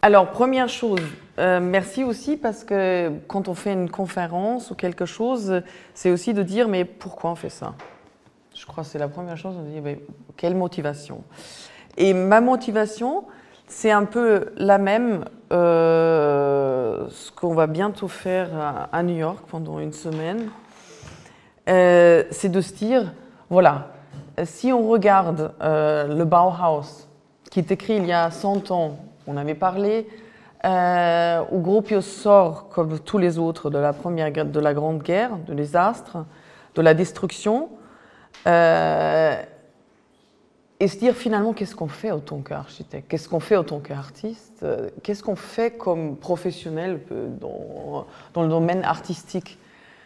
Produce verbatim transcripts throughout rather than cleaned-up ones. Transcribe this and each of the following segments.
Alors, première chose, euh, merci aussi parce que quand on fait une conférence ou quelque chose, c'est aussi de dire mais pourquoi on fait ça? Je crois que c'est la première chose, on dit mais quelle motivation? Et ma motivation, c'est un peu la même, euh, ce qu'on va bientôt faire à, à New York pendant une semaine, euh, c'est de se dire, voilà, si on regarde euh, le Bauhaus, qui est écrit il y a cent ans, on avait parlé, euh, où Gropius sort, comme tous les autres, de la, première, de la Grande Guerre, de désastre, de la destruction, euh, et se dire finalement qu'est-ce qu'on fait en tant qu'architecte, qu'est-ce qu'on fait en tant qu'artiste, qu'est-ce qu'on fait comme professionnel dans, dans le domaine artistique.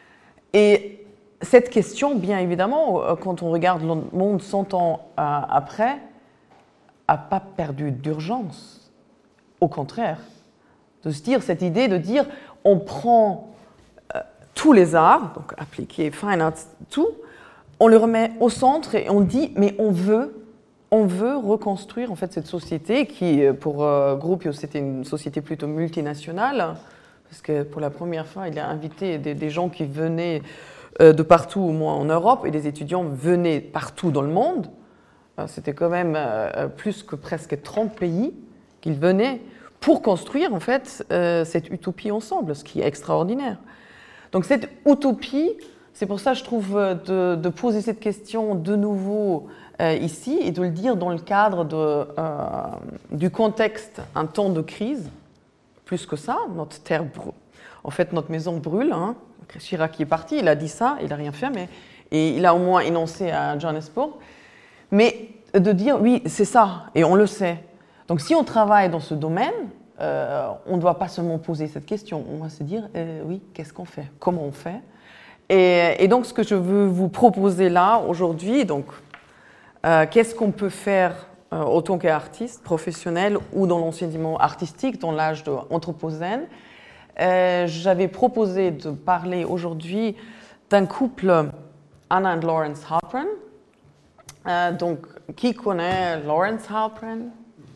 Et cette question, bien évidemment, quand on regarde le monde cent ans après, n'a pas perdu d'urgence. Au contraire, de se dire, cette idée de dire, on prend euh, tous les arts, donc appliqués, fine arts, tout, on le remet au centre et on dit, mais on veut, on veut reconstruire en fait cette société qui, pour euh, Gropius, c'était une société plutôt multinationale, parce que pour la première fois, il a invité des, des gens qui venaient euh, de partout, au moins en Europe, et des étudiants venaient partout dans le monde. C'était quand même euh, plus que presque trente pays qu'ils venaient pour construire en fait euh, cette utopie ensemble, ce qui est extraordinaire. Donc cette utopie, c'est pour ça que je trouve de, de poser cette question de nouveau euh, ici et de le dire dans le cadre de, euh, du contexte, un temps de crise, plus que ça, notre terre brûle. En fait, notre maison brûle. Hein. Chirac qui est parti, il a dit ça, il n'a rien fait, mais et il a au moins énoncé à Johannesburg. Mais de dire, oui, c'est ça, et on le sait. Donc si on travaille dans ce domaine, euh, on ne doit pas seulement poser cette question, on va se dire, euh, oui, qu'est-ce qu'on fait? Comment on fait? et, et donc ce que je veux vous proposer là, aujourd'hui, donc, euh, qu'est-ce qu'on peut faire euh, en tant qu'artiste professionnel ou dans l'enseignement artistique, dans l'âge de l'Anthropocène. euh, J'avais proposé de parler aujourd'hui d'un couple, Anna et Lawrence Halpern. Euh, donc, qui connaît Lawrence Halpern?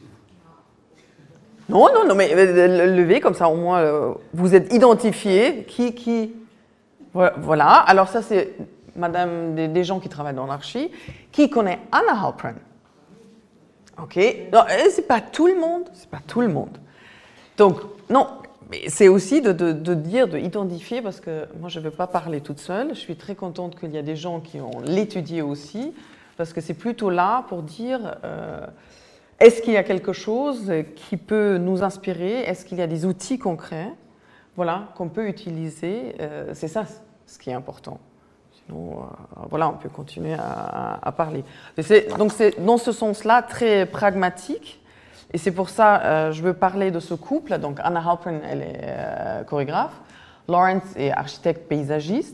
Non, non, non, mais euh, levez comme ça, au moins, euh, vous êtes identifiés. Qui, qui... Voilà, alors ça, c'est madame, des, des gens qui travaillent dans l'archi. Qui connaît Anna Halpern? Ok, non, c'est pas tout le monde, c'est pas tout le monde. Donc, non, mais c'est aussi de, de, de dire, de identifier, parce que moi, je ne veux pas parler toute seule. Je suis très contente qu'il y a des gens qui ont l'étudié aussi. Parce que c'est plutôt là pour dire, euh, est-ce qu'il y a quelque chose qui peut nous inspirer? Est-ce qu'il y a des outils concrets, voilà, qu'on peut utiliser? euh, C'est ça ce qui est important. Sinon, euh, voilà, on peut continuer à, à parler. C'est, donc c'est dans ce sens-là très pragmatique. Et c'est pour ça euh, je veux parler de ce couple. Donc Anna Halpern, elle est euh, chorégraphe. Lawrence est architecte paysagiste.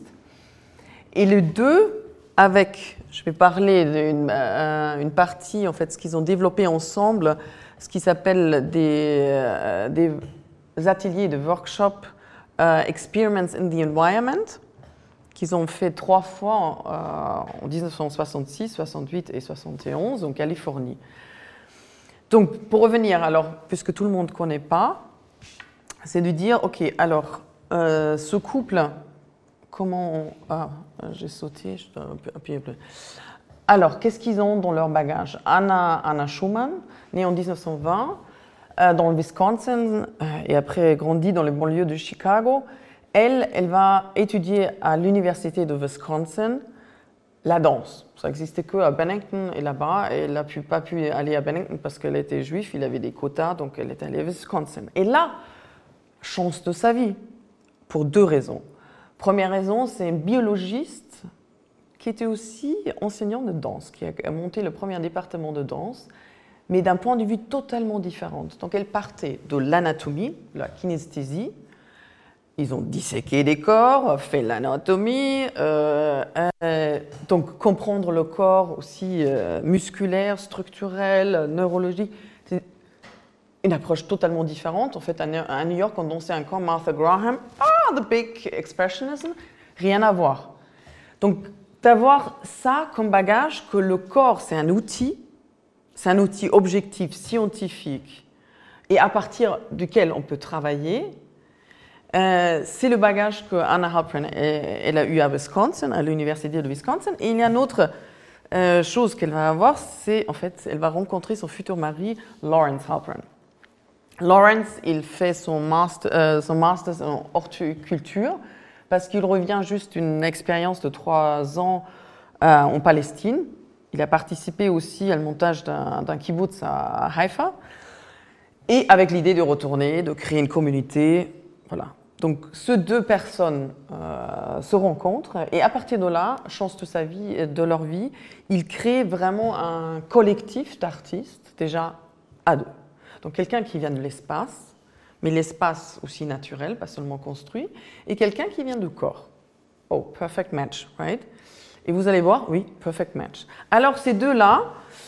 Et les deux, avec, je vais parler d'une euh, une partie, en fait, ce qu'ils ont développé ensemble, ce qui s'appelle des, euh, des ateliers de workshop euh, Experiments in the Environment, qu'ils ont fait trois fois euh, en dix-neuf cent soixante-six, soixante-huit et soixante et onze en Californie. Donc, pour revenir, alors, puisque tout le monde ne connaît pas, c'est de dire, OK, alors, euh, ce couple... Comment on... Ah, j'ai sauté, je dois appuyer plus. Alors, qu'est-ce qu'ils ont dans leur bagage? Anna, Anna Schumann, née en dix-neuf cent vingt, euh, dans le Wisconsin, euh, et après grandie dans les banlieues de Chicago. Elle, elle va étudier à l'université de Wisconsin la danse. Ça n'existait qu'à Bennington et là-bas, et elle n'a pu, pas pu aller à Bennington parce qu'elle était juive, il avait des quotas, donc elle est allée à Wisconsin. Et là, chance de sa vie, pour deux raisons. Première raison, c'est un biologiste qui était aussi enseignant de danse, qui a monté le premier département de danse, mais d'un point de vue totalement différent. Donc elle partait de l'anatomie, de la kinesthésie. Ils ont disséqué des corps, fait l'anatomie, euh, euh, donc comprendre le corps aussi euh, musculaire, structurel, neurologique. C'est une approche totalement différente. En fait, à New York, on dansait un camp Martha Graham, ah, the big expressionism, rien à voir. Donc, d'avoir ça comme bagage, que le corps, c'est un outil, c'est un outil objectif, scientifique, et à partir duquel on peut travailler, euh, c'est le bagage que Anna Halpern elle a eu à Wisconsin, à l'université de Wisconsin. Et il y a une autre euh, chose qu'elle va avoir, c'est en fait, elle va rencontrer son futur mari, Lawrence Halpern. Lawrence, il fait son master, euh, son master en horticulture parce qu'il revient juste d'une expérience de trois ans euh, en Palestine. Il a participé aussi au montage d'un, d'un kibbutz à Haïfa. Et avec l'idée de retourner, de créer une communauté, voilà. Donc, ces deux personnes euh, se rencontrent et à partir de là, chance de sa vie, de leur vie, ils créent vraiment un collectif d'artistes déjà à deux. Donc, quelqu'un qui vient de l'espace, mais l'espace aussi naturel, pas seulement construit, et quelqu'un qui vient du corps. Oh, perfect match, right? Et vous allez voir, oui, perfect match. Alors, ces deux-là,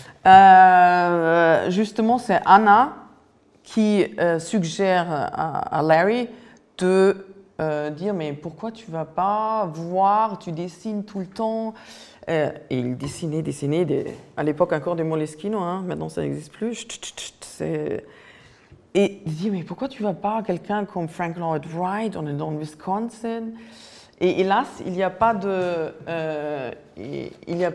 euh, justement, c'est Anna qui euh, suggère à, à Larry de euh, dire « mais pourquoi tu ne vas pas voir, tu dessines tout le temps euh, ?» Et il dessinait, dessinait, des, à l'époque encore des Moleskino, hein, maintenant ça n'existe plus. Chut, chut, chut, c'est... Et il dit « mais pourquoi tu ne vas pas à quelqu'un comme Frank Lloyd Wright, on est dans le Wisconsin ?» Et hélas, il n'y a pas de... Euh, il y a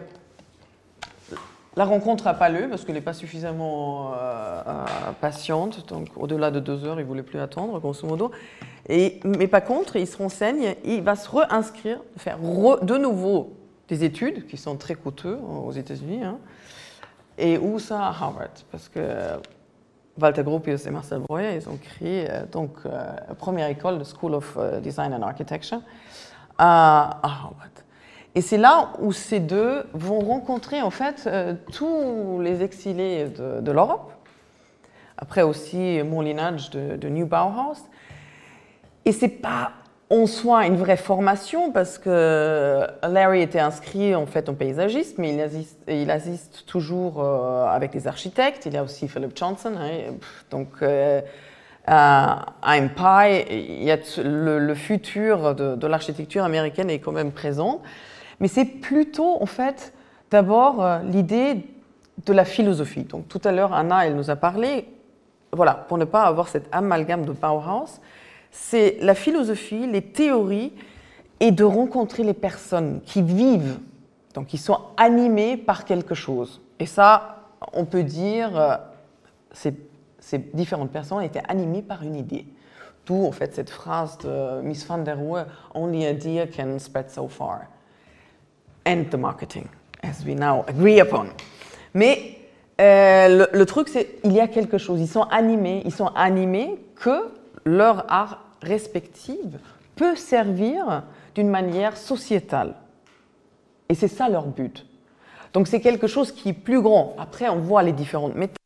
La rencontre n'a pas lieu parce qu'elle n'est pas suffisamment euh, euh, patiente, donc au-delà de deux heures, il ne voulait plus attendre, grosso modo. Et, mais par contre, il se renseigne, il va se réinscrire, faire re, de nouveau des études qui sont très coûteuses aux États-Unis. Hein. Et où ça? À Harvard, parce que Walter Gropius et Marcel Breuer, ils ont créé euh, donc euh, la première école de School of Design and Architecture à, à Harvard. Et c'est là où ces deux vont rencontrer en fait euh, tous les exilés de, de l'Europe, après aussi mon lignage de, de New Bauhaus. Et c'est pas en soi une vraie formation parce que Larry était inscrit en fait en paysagisme, mais il assiste, il assiste toujours euh, avec les architectes. Il y a aussi Philip Johnson, hein, donc euh, à Empire, il y a le, le futur de, de l'architecture américaine est quand même présent. Mais c'est plutôt, en fait, d'abord euh, l'idée de la philosophie. Donc, tout à l'heure, Anna, elle nous a parlé, voilà, pour ne pas avoir cet amalgame de Bauhaus, c'est la philosophie, les théories, et de rencontrer les personnes qui vivent, donc qui sont animées par quelque chose. Et ça, on peut dire, euh, ces, ces différentes personnes étaient animées par une idée. D'où, en fait, cette phrase de Miss van der Rohe, « Only a idea can spread so far ». And the marketing, as we now agree upon. Mais euh, le, le truc, c'est qu'il y a quelque chose. Ils sont animés, ils sont animés que leur art respectif peut servir d'une manière sociétale. Et c'est ça leur but. Donc c'est quelque chose qui est plus grand. Après, on voit les différentes méthodes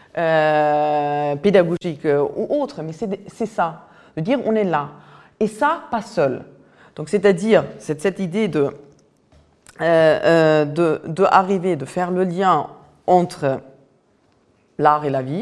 euh, pédagogiques euh, ou autres, mais c'est, c'est ça, de dire on est là. Et ça, pas seul. Donc c'est-à-dire, c'est cette idée de Euh, euh, de, de arriver, de faire le lien entre l'art et la vie.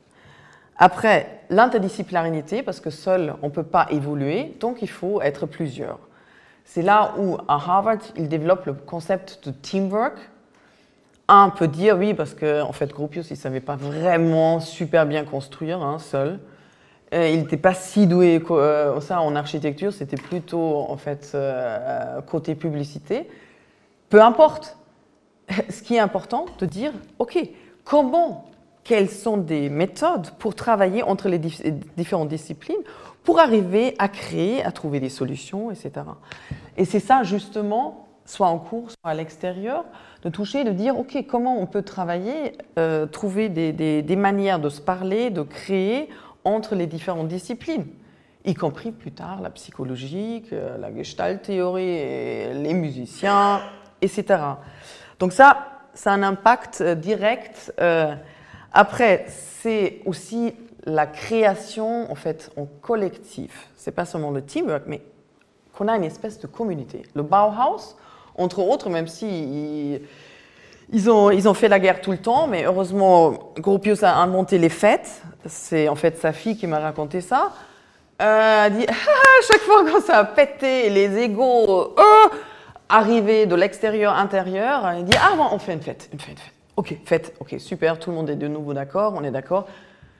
Après, l'interdisciplinarité, parce que seul, on ne peut pas évoluer, donc il faut être plusieurs. C'est là où, à Harvard, ils développent le concept de teamwork. Un peut dire, oui, parce qu'en en fait, Gropius, il ne savait pas vraiment super bien construire, hein, seul. Euh, il n'était pas si doué euh, ça en architecture, c'était plutôt, en fait, euh, côté publicité. Peu importe. Ce qui est important, de dire, OK, comment, quelles sont des méthodes pour travailler entre les dif- différentes disciplines pour arriver à créer, à trouver des solutions, et cetera. Et c'est ça, justement, soit en cours, soit à l'extérieur, de toucher, de dire, OK, comment on peut travailler, euh, trouver des, des, des manières de se parler, de créer entre les différentes disciplines, y compris plus tard la psychologie, la gestalt théorie, les musiciens, et cetera. Donc ça, ça a un impact direct. Euh, après, c'est aussi la création, en fait, en collectif. C'est pas seulement le teamwork, mais qu'on a une espèce de communauté. Le Bauhaus, entre autres, même si ils, ils, ont, ils ont fait la guerre tout le temps, mais heureusement, Gropius a inventé les fêtes. C'est en fait sa fille qui m'a raconté ça. Euh, elle dit, ah, chaque fois quand ça a pété, les égos, euh, arrivé de l'extérieur intérieur, il dit « Ah, bon, on fait une fête, une fête, une fête. Ok, fête, ok, super, tout le monde est de nouveau d'accord, on est d'accord.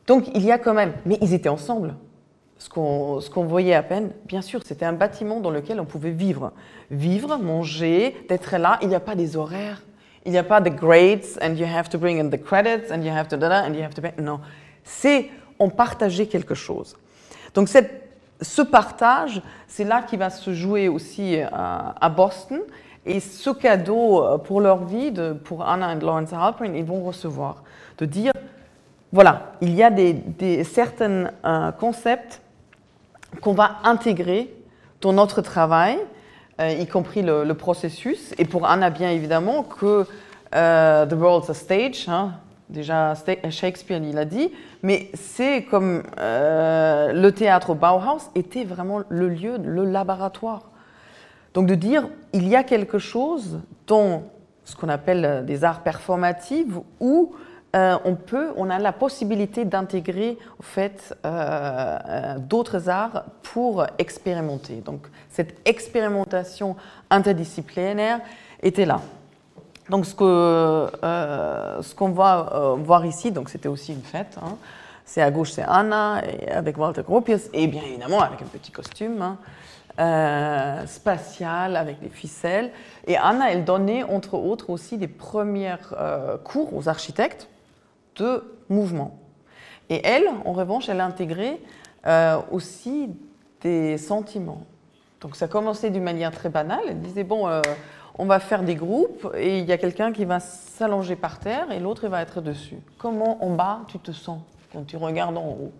Donc il y a quand même, mais ils étaient ensemble. Ce qu'on, ce qu'on voyait à peine, bien sûr, c'était un bâtiment dans lequel on pouvait vivre. Vivre, manger, d'être là, il n'y a pas des horaires. Il n'y a pas de grades, and you have to bring in the credits, and you have to da and you have to pay. Non, c'est on partageait quelque chose. Donc cette, ce partage, c'est là qui va se jouer aussi à, à Boston. Et ce cadeau pour leur vie, de, pour Anna et Lawrence Halpern, ils vont recevoir. De dire, voilà, il y a des, des certains euh, concepts qu'on va intégrer dans notre travail, euh, y compris le, le processus. Et pour Anna, bien évidemment, que euh, The World's a Stage, hein, déjà Shakespeare il l'a dit, mais c'est comme euh, le théâtre au Bauhaus était vraiment le lieu, le laboratoire. Donc de dire, il y a quelque chose dans ce qu'on appelle des arts performatifs où euh, on peut, on a la possibilité d'intégrer en fait euh, euh, d'autres arts pour expérimenter. Donc cette expérimentation interdisciplinaire était là. Donc ce que euh, ce qu'on va euh, voir ici, donc c'était aussi une fête. Hein. C'est à gauche, c'est Anna et avec Walter Gropius et bien évidemment avec un petit costume. Hein. Euh, spatiale avec des ficelles. Et Anna, elle donnait entre autres aussi des premiers euh, cours aux architectes de mouvement. Et elle, en revanche, elle intégrait euh, aussi des sentiments. Donc ça commençait d'une manière très banale. Elle disait, bon, euh, on va faire des groupes et il y a quelqu'un qui va s'allonger par terre et l'autre il va être dessus. Comment en bas tu te sens quand tu regardes en haut?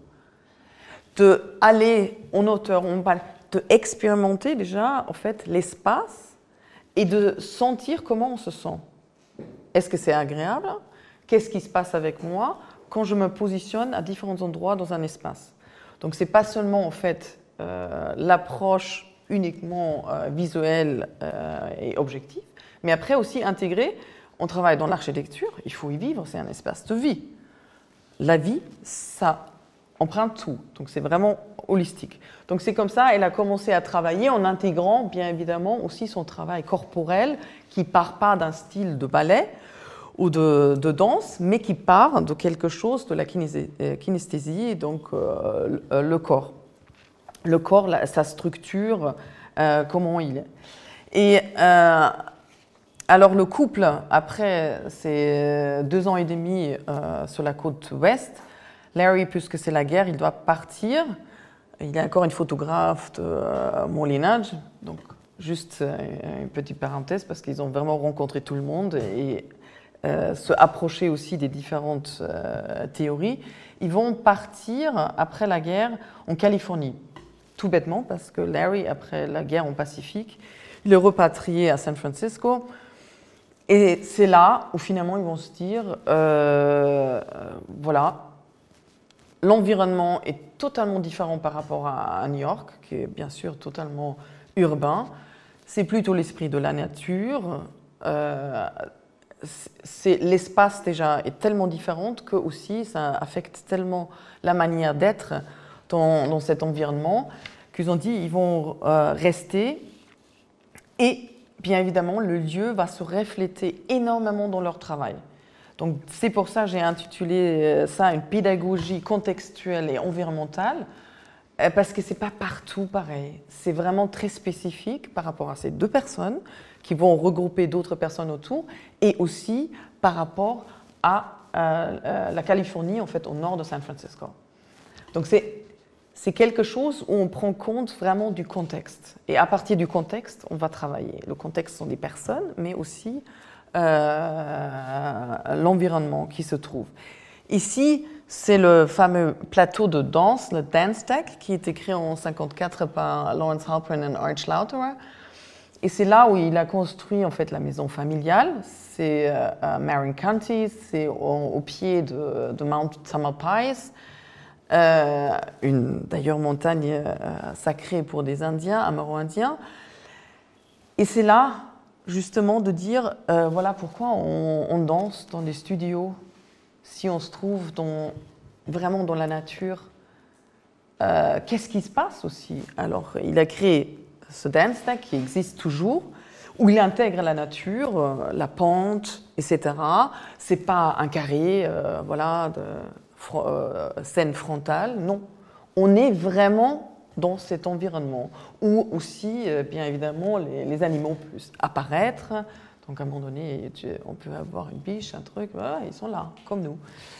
De aller en hauteur, en bas, de expérimenter déjà en fait l'espace et de sentir comment on se sent. Est-ce que c'est agréable? Qu'est-ce qui se passe avec moi quand je me positionne à différents endroits dans un espace? Donc c'est pas seulement en fait euh, l'approche uniquement euh, visuelle euh, et objective, mais après aussi intégrer. On travaille dans l'architecture, il faut y vivre, c'est un espace de vie. La vie, ça emprunte tout, donc c'est vraiment holistique. Donc c'est comme ça, elle a commencé à travailler en intégrant bien évidemment aussi son travail corporel qui ne part pas d'un style de ballet ou de, de danse, mais qui part de quelque chose de la kinesthésie, donc euh, le corps. Le corps, la, sa structure, euh, comment il est. Et euh, alors le couple, après ces deux ans et demi euh, sur la côte ouest, Larry, puisque c'est la guerre, il doit partir. Il y a encore une photographe de euh, mon lignage, donc juste euh, une petite parenthèse parce qu'ils ont vraiment rencontré tout le monde et euh, se approcher aussi des différentes euh, théories. Ils vont partir après la guerre en Californie, tout bêtement parce que Larry, après la guerre en Pacifique, il est repatrié à San Francisco. Et c'est là où finalement ils vont se dire, euh, voilà, l'environnement est totalement différent par rapport à New York, qui est bien sûr totalement urbain. C'est plutôt l'esprit de la nature. Euh, c'est, l'espace déjà est tellement différent que aussi ça affecte tellement la manière d'être dans, dans cet environnement qu'ils ont dit ils vont euh, rester et bien évidemment le lieu va se refléter énormément dans leur travail. Donc c'est pour ça que j'ai intitulé ça une pédagogie contextuelle et environnementale, parce que ce n'est pas partout pareil. C'est vraiment très spécifique par rapport à ces deux personnes qui vont regrouper d'autres personnes autour et aussi par rapport à euh, la Californie, en fait, au nord de San Francisco. Donc c'est, c'est quelque chose où on prend compte vraiment du contexte. Et à partir du contexte, on va travailler. Le contexte sont des personnes, mais aussi Euh, l'environnement qui se trouve. Ici, c'est le fameux plateau de danse, le Dance Deck, qui a été créé en cinquante-quatre par Lawrence Halpern et Art Lauterer. Et c'est là où il a construit en fait la maison familiale. C'est euh, à Marin County, c'est au, au pied de, de Mount Tamalpais, euh, une d'ailleurs montagne euh, sacrée pour des Indiens, Amero-Indiens. Et c'est là justement de dire, euh, voilà pourquoi on, on danse dans des studios si on se trouve dans, vraiment dans la nature. Euh, qu'est-ce qui se passe aussi? Alors, il a créé ce Dance Deck qui existe toujours, où il intègre la nature, euh, la pente, et cetera. C'est pas un carré, euh, voilà, de fro euh, scène frontale, non. On est vraiment dans cet environnement, où aussi, euh, bien évidemment, les, les animaux peuvent apparaître. Donc, à un moment donné, tu, on peut avoir une biche, un truc, voilà, ils sont là, comme nous.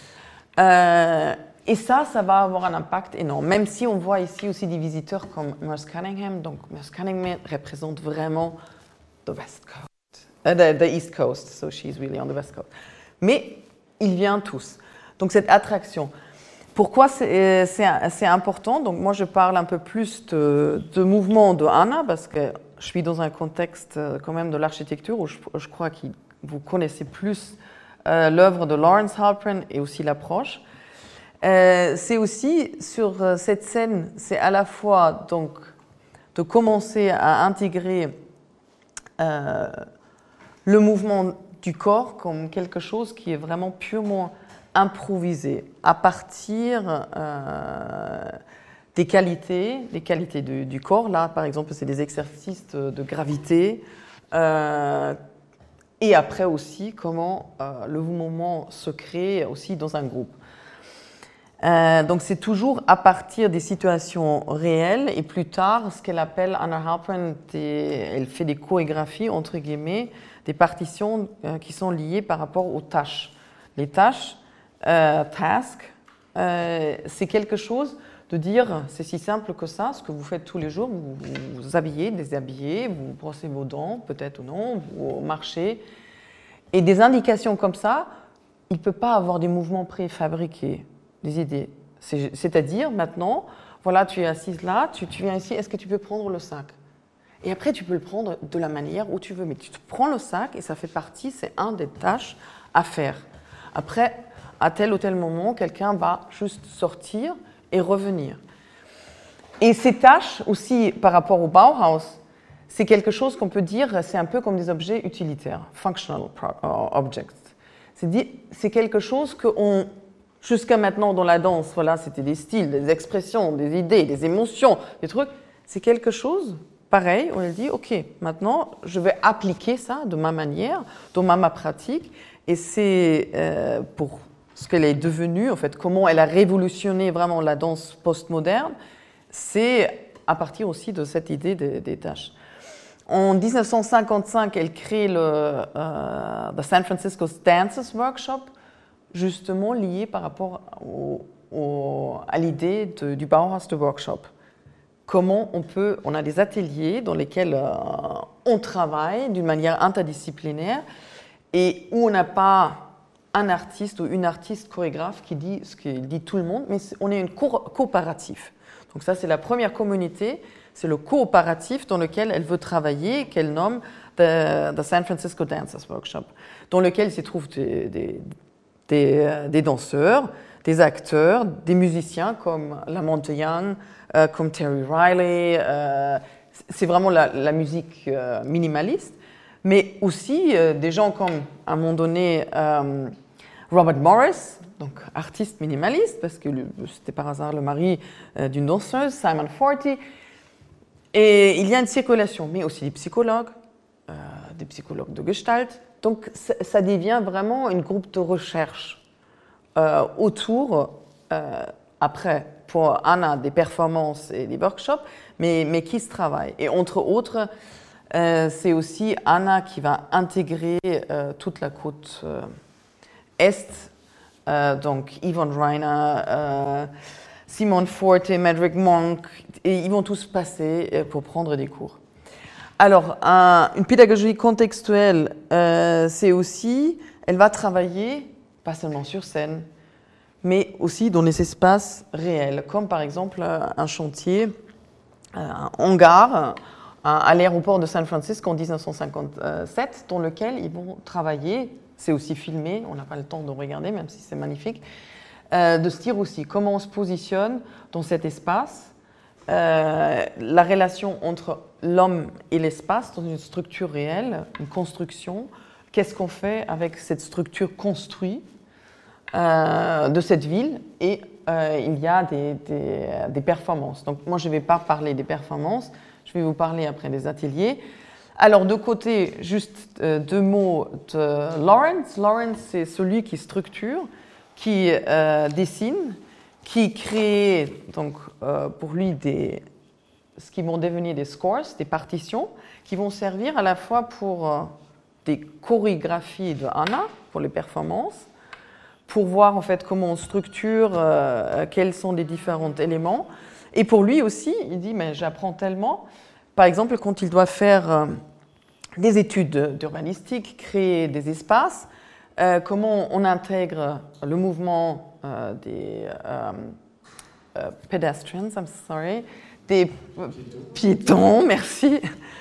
Euh, et ça, ça va avoir un impact énorme. Même si on voit ici aussi des visiteurs comme Merce Cunningham. Donc, Merce Cunningham représente vraiment the West Coast, uh, the, the East Coast, so she's really on the West Coast. Mais ils viennent tous. Donc, cette attraction. Pourquoi c'est, c'est, c'est important? Donc, moi, je parle un peu plus de, de mouvement de Anna, parce que je suis dans un contexte quand même de l'architecture où je, je crois que vous connaissez plus euh, l'œuvre de Lawrence Halpern et aussi l'approche. Euh, c'est aussi sur cette scène, c'est à la fois donc de commencer à intégrer euh, le mouvement du corps comme quelque chose qui est vraiment purement improvisé à partir euh, des qualités, des qualités du, du corps. Là, par exemple, c'est des exercices de, de gravité. Euh, et après aussi, comment euh, le mouvement se crée aussi dans un groupe. Euh, donc, c'est toujours à partir des situations réelles. Et plus tard, ce qu'elle appelle, Anna Halpern, elle fait des chorégraphies, entre guillemets, des partitions euh, qui sont liées par rapport aux tâches. Les tâches, euh, task, euh, c'est quelque chose de dire, c'est si simple que ça, ce que vous faites tous les jours, vous vous, vous habillez, déshabillez, vous brossez vos dents, peut-être ou non, vous marchez. Et des indications comme ça, il ne peut pas avoir des mouvements préfabriqués, des idées. C'est, c'est-à-dire, maintenant, voilà, tu es assise là, tu, tu viens ici, est-ce que tu peux prendre le sac? Et après, tu peux le prendre de la manière où tu veux, mais tu te prends le sac et ça fait partie, c'est un des tâches à faire. Après, à tel ou tel moment, quelqu'un va juste sortir et revenir. Et ces tâches aussi, par rapport au Bauhaus, c'est quelque chose qu'on peut dire, c'est un peu comme des objets utilitaires, functional objects. C'est, dit, c'est quelque chose qu'on, jusqu'à maintenant dans la danse, voilà, c'était des styles, des expressions, des idées, des émotions, des trucs. C'est quelque chose, pareil, on dit, ok, maintenant, je vais appliquer ça de ma manière, dans ma, ma pratique, et c'est euh, pour ce qu'elle est devenue, en fait, comment elle a révolutionné vraiment la danse postmoderne, c'est à partir aussi de cette idée des, des tâches. En dix-neuf cent cinquante-cinq, elle crée le euh, The San Francisco Dances Workshop, justement lié par rapport au, au, à l'idée de, du Bauhaus de Workshop. Comment on peut, on a des ateliers dans lesquels euh, on travaille d'une manière interdisciplinaire et où on n'a pas un artiste ou une artiste chorégraphe qui dit ce que dit tout le monde, mais on est une co- coopératif. Donc ça, c'est la première communauté, c'est le coopératif dans lequel elle veut travailler, qu'elle nomme the, the San Francisco Dancers Workshop, dans lequel s'y trouvent des, des, des, des danseurs, des acteurs, des musiciens comme Lamont Young, euh, comme Terry Riley. Euh, c'est vraiment la, la musique euh, minimaliste, mais aussi euh, des gens comme, à un moment donné, euh, Robert Morris, donc artiste minimaliste, parce que le, c'était par hasard le mari euh, d'une danseuse, Simon Forti. Et il y a une circulation, mais aussi des psychologues, euh, des psychologues de Gestalt. Donc ça, ça devient vraiment un groupe de recherche euh, autour, euh, après, pour Anna, des performances et des workshops, mais, mais qui se travaillent. Et entre autres, euh, c'est aussi Anna qui va intégrer euh, toute la côte euh, Est, euh, donc Yvonne Reiner, euh, Simon Forte, Medrick Monk, et ils vont tous passer pour prendre des cours. Alors, un, une pédagogie contextuelle, euh, c'est aussi, elle va travailler, pas seulement sur scène, mais aussi dans les espaces réels, comme par exemple un chantier, un hangar à l'aéroport de San Francisco en dix-neuf cent cinquante-sept, dans lequel ils vont travailler. C'est aussi filmé, on n'a pas le temps de regarder, même si c'est magnifique, euh, de se dire aussi comment on se positionne dans cet espace, euh, la relation entre l'homme et l'espace dans une structure réelle, une construction, qu'est-ce qu'on fait avec cette structure construite euh, de cette ville, et euh, il y a des, des, des performances. Donc moi je ne vais pas parler des performances, je vais vous parler après des ateliers. Alors, de côté, juste euh, deux mots de Lawrence. Lawrence, c'est celui qui structure, qui euh, dessine, qui crée, donc, euh, pour lui, des, ce qui vont devenir des scores, des partitions, qui vont servir à la fois pour euh, des chorégraphies de Anna, pour les performances, pour voir en fait comment on structure, euh, quels sont les différents éléments. Et pour lui aussi, il dit, mais j'apprends tellement. Par exemple, quand il doit faire euh, des études d'urbanistique, créer des espaces, euh, comment on intègre le mouvement euh, des euh, euh, pedestrians, I'm sorry, des piétons, merci,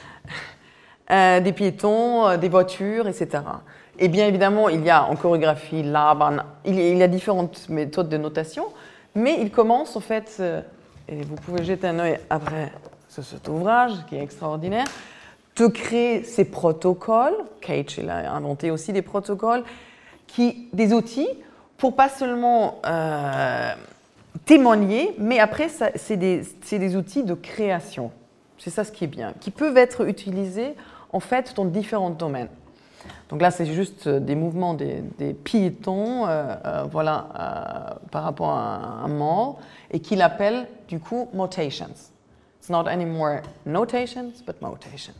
euh, des piétons, euh, des voitures, et cetera. Et bien évidemment, il y a en chorégraphie, l'arbre, il y a différentes méthodes de notation, mais il commence en fait, euh, et vous pouvez jeter un œil après sur cet ouvrage qui est extraordinaire, de créer ces protocoles. Cage, il a inventé aussi des protocoles, qui, des outils pour pas seulement euh, témoigner, mais après, ça, c'est, des, c'est des outils de création. C'est ça ce qui est bien, qui peuvent être utilisés en fait dans différents domaines. Donc là, c'est juste des mouvements des, des piétons, euh, euh, voilà, euh, par rapport à un, un mall, et qu'il appelle du coup motations. It's not anymore notations, but motations.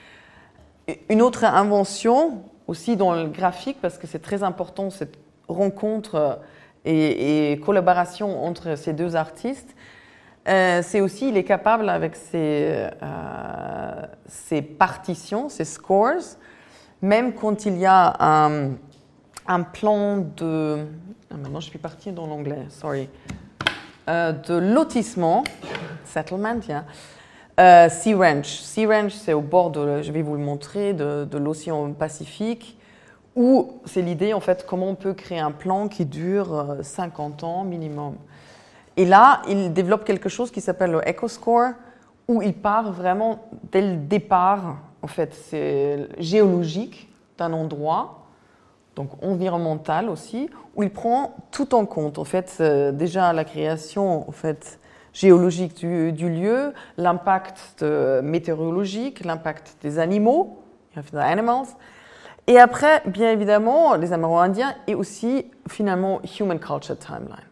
Une autre invention aussi dans le graphique, parce que c'est très important cette rencontre et, et collaboration entre ces deux artistes, euh, c'est aussi il est capable avec ses, euh, ses partitions, ses scores, même quand il y a un, un plan de... Ah, maintenant, je suis partie dans l'anglais, sorry. Euh, de lotissement, settlement, yeah. euh, Sea Ranch. Sea Ranch, c'est au bord de, je vais vous le montrer, de, de l'océan Pacifique, où c'est l'idée, en fait, comment on peut créer un plan qui dure cinquante ans minimum. Et là, il développe quelque chose qui s'appelle le EcoScore, où il part vraiment dès le départ, en fait, c'est géologique d'un endroit, donc environnemental aussi, où il prend tout en compte. En fait, euh, déjà la création en fait, géologique du, du lieu, l'impact météorologique, l'impact des animaux, the animals, et après, bien évidemment, les Amérindiens et aussi finalement Human Culture Timeline.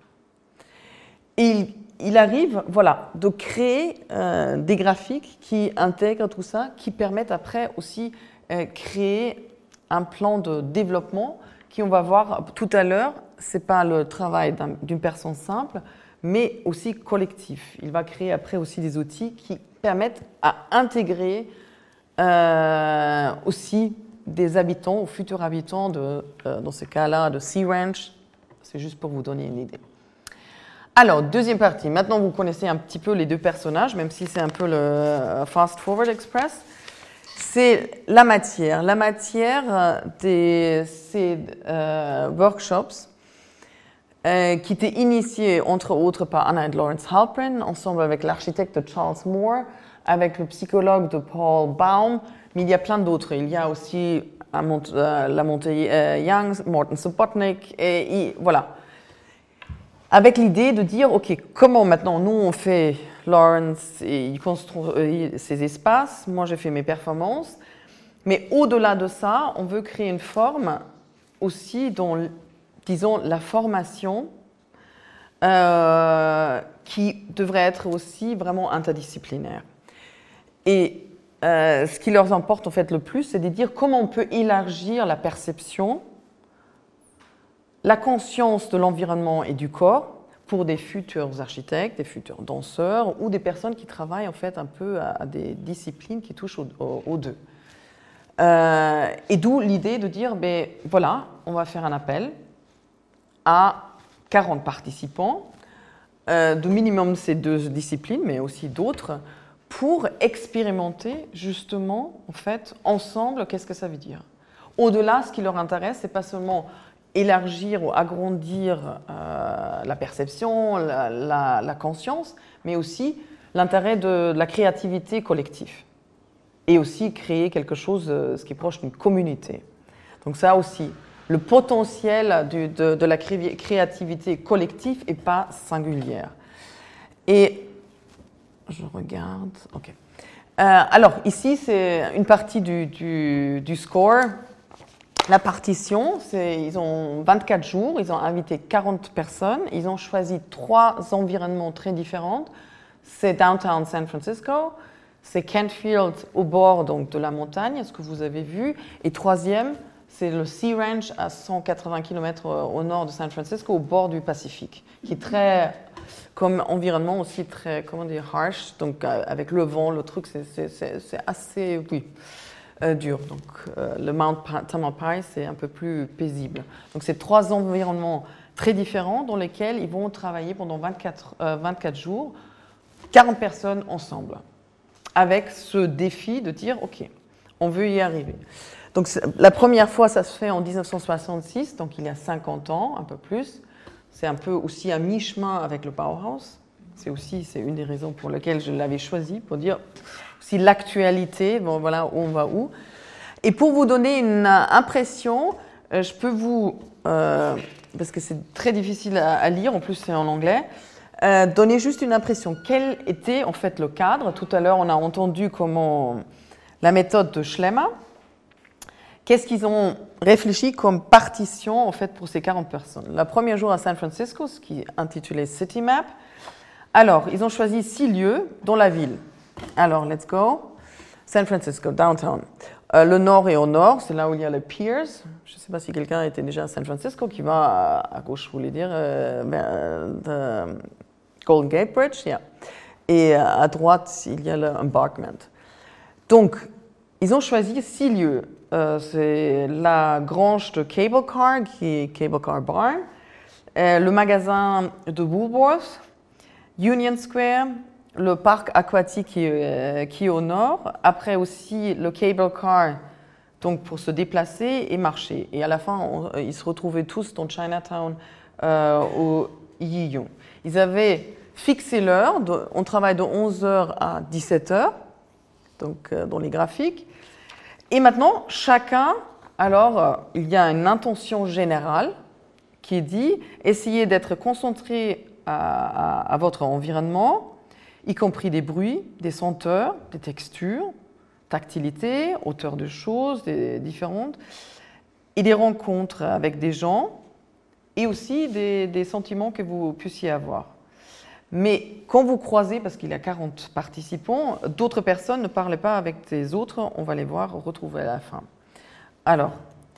Et il, il arrive, voilà, de créer euh, des graphiques qui intègrent tout ça, qui permettent après aussi euh, créer un plan de développement qui, on va voir tout à l'heure, ce n'est pas le travail d'un, d'une personne simple, mais aussi collectif. Il va créer après aussi des outils qui permettent à intégrer euh, aussi des habitants ou futurs habitants, de, euh, dans ce cas-là, de Sea Ranch. C'est juste pour vous donner une idée. Alors, deuxième partie. Maintenant, vous connaissez un petit peu les deux personnages, même si c'est un peu le Fast Forward Express. C'est la matière. La matière de ces euh, workshops euh, qui étaient initiés, entre autres, par Anna et Lawrence Halprin, ensemble avec l'architecte Charles Moore, avec le psychologue de Paul Baum, mais il y a plein d'autres. Il y a aussi à Mont- euh, la montée euh, Young, Morten Subotnick, et, et voilà. Avec l'idée de dire, OK, comment maintenant nous on fait, Lawrence, il construit ses espaces, moi j'ai fait mes performances, mais au-delà de ça, on veut créer une forme aussi dans, disons, la formation euh, qui devrait être aussi vraiment interdisciplinaire. Et euh, ce qui leur importe en fait le plus, c'est de dire comment on peut élargir la perception, la conscience de l'environnement et du corps pour des futurs architectes, des futurs danseurs ou des personnes qui travaillent en fait un peu à, à des disciplines qui touchent aux, aux, aux deux. Euh, et d'où l'idée de dire, ben voilà, on va faire un appel à quarante participants, euh, de minimum ces deux disciplines, mais aussi d'autres, pour expérimenter justement en fait ensemble qu'est-ce que ça veut dire. Au-delà, ce qui leur intéresse, c'est pas seulement élargir ou agrandir euh, la perception, la, la, la conscience, mais aussi l'intérêt de, de la créativité collective. Et aussi créer quelque chose, euh, ce qui est proche d'une communauté. Donc ça aussi, le potentiel du, de, de la cré- créativité collective et pas singulière. Et je regarde, ok. alors, ici, c'est une partie du, du, du score. La partition, ils ont vingt-quatre jours, ils ont invité quarante personnes, ils ont choisi trois environnements très différents. C'est Downtown San Francisco, c'est Kentfield au bord donc, de la montagne, ce que vous avez vu, et troisième, c'est le Sea Ranch à cent quatre-vingts kilomètres au nord de San Francisco, au bord du Pacifique, qui est très, comme environnement aussi très, comment dire, harsh, donc avec le vent, le truc, c'est assez, oui. Euh, dur. Donc, euh, le Mount Tamalpais, c'est un peu plus paisible. Donc, c'est trois environnements très différents dans lesquels ils vont travailler pendant vingt-quatre, euh, vingt-quatre jours, quarante personnes ensemble, avec ce défi de dire, OK, on veut y arriver. Donc, la première fois, ça se fait en dix-neuf cent soixante-six, donc il y a cinquante ans, un peu plus. C'est un peu aussi à mi-chemin avec le Bauhaus. C'est aussi, c'est une des raisons pour lesquelles je l'avais choisi, pour dire si l'actualité, bon voilà, on va où. Et pour vous donner une impression, euh, je peux vous, euh, parce que c'est très difficile à, à lire, en plus c'est en anglais, euh, donner juste une impression. Quel était en fait le cadre? Tout à l'heure, on a entendu comment la méthode de Schlemmer. Qu'est-ce qu'ils ont réfléchi comme partition en fait pour ces quarante personnes? Le premier jour à San Francisco, ce qui est intitulé City Map. Alors, ils ont choisi six lieux dans la ville. Alors, let's go. San Francisco, downtown. Euh, le nord et au nord, c'est là où il y a les piers. Je ne sais pas si quelqu'un était déjà à San Francisco, qui va à, à gauche, je voulais dire, euh, vers le Golden Gate Bridge. Yeah. Et euh, à droite, il y a l'embarkment. Donc, ils ont choisi six lieux. Euh, c'est la grange de Cable Car, qui est Cable Car Barn, euh, le magasin de Woolworth, Union Square, le parc aquatique qui est, euh, qui est au nord, après aussi le cable car donc pour se déplacer et marcher. Et à la fin, on, ils se retrouvaient tous dans Chinatown euh, au Yiyun. Ils avaient fixé l'heure, on travaille de onze heures à dix-sept heures, donc euh, dans les graphiques. Et maintenant, chacun, alors euh, il y a une intention générale qui dit essayez d'être concentré à, à, à votre environnement, y compris des bruits, des senteurs, des textures, tactilité, hauteur de choses des, différentes, et des rencontres avec des gens, et aussi des, des sentiments que vous puissiez avoir. Mais quand vous croisez, parce qu'il y a quarante participants, d'autres personnes ne parlent pas avec les autres, on va les voir retrouver à la fin. Alors,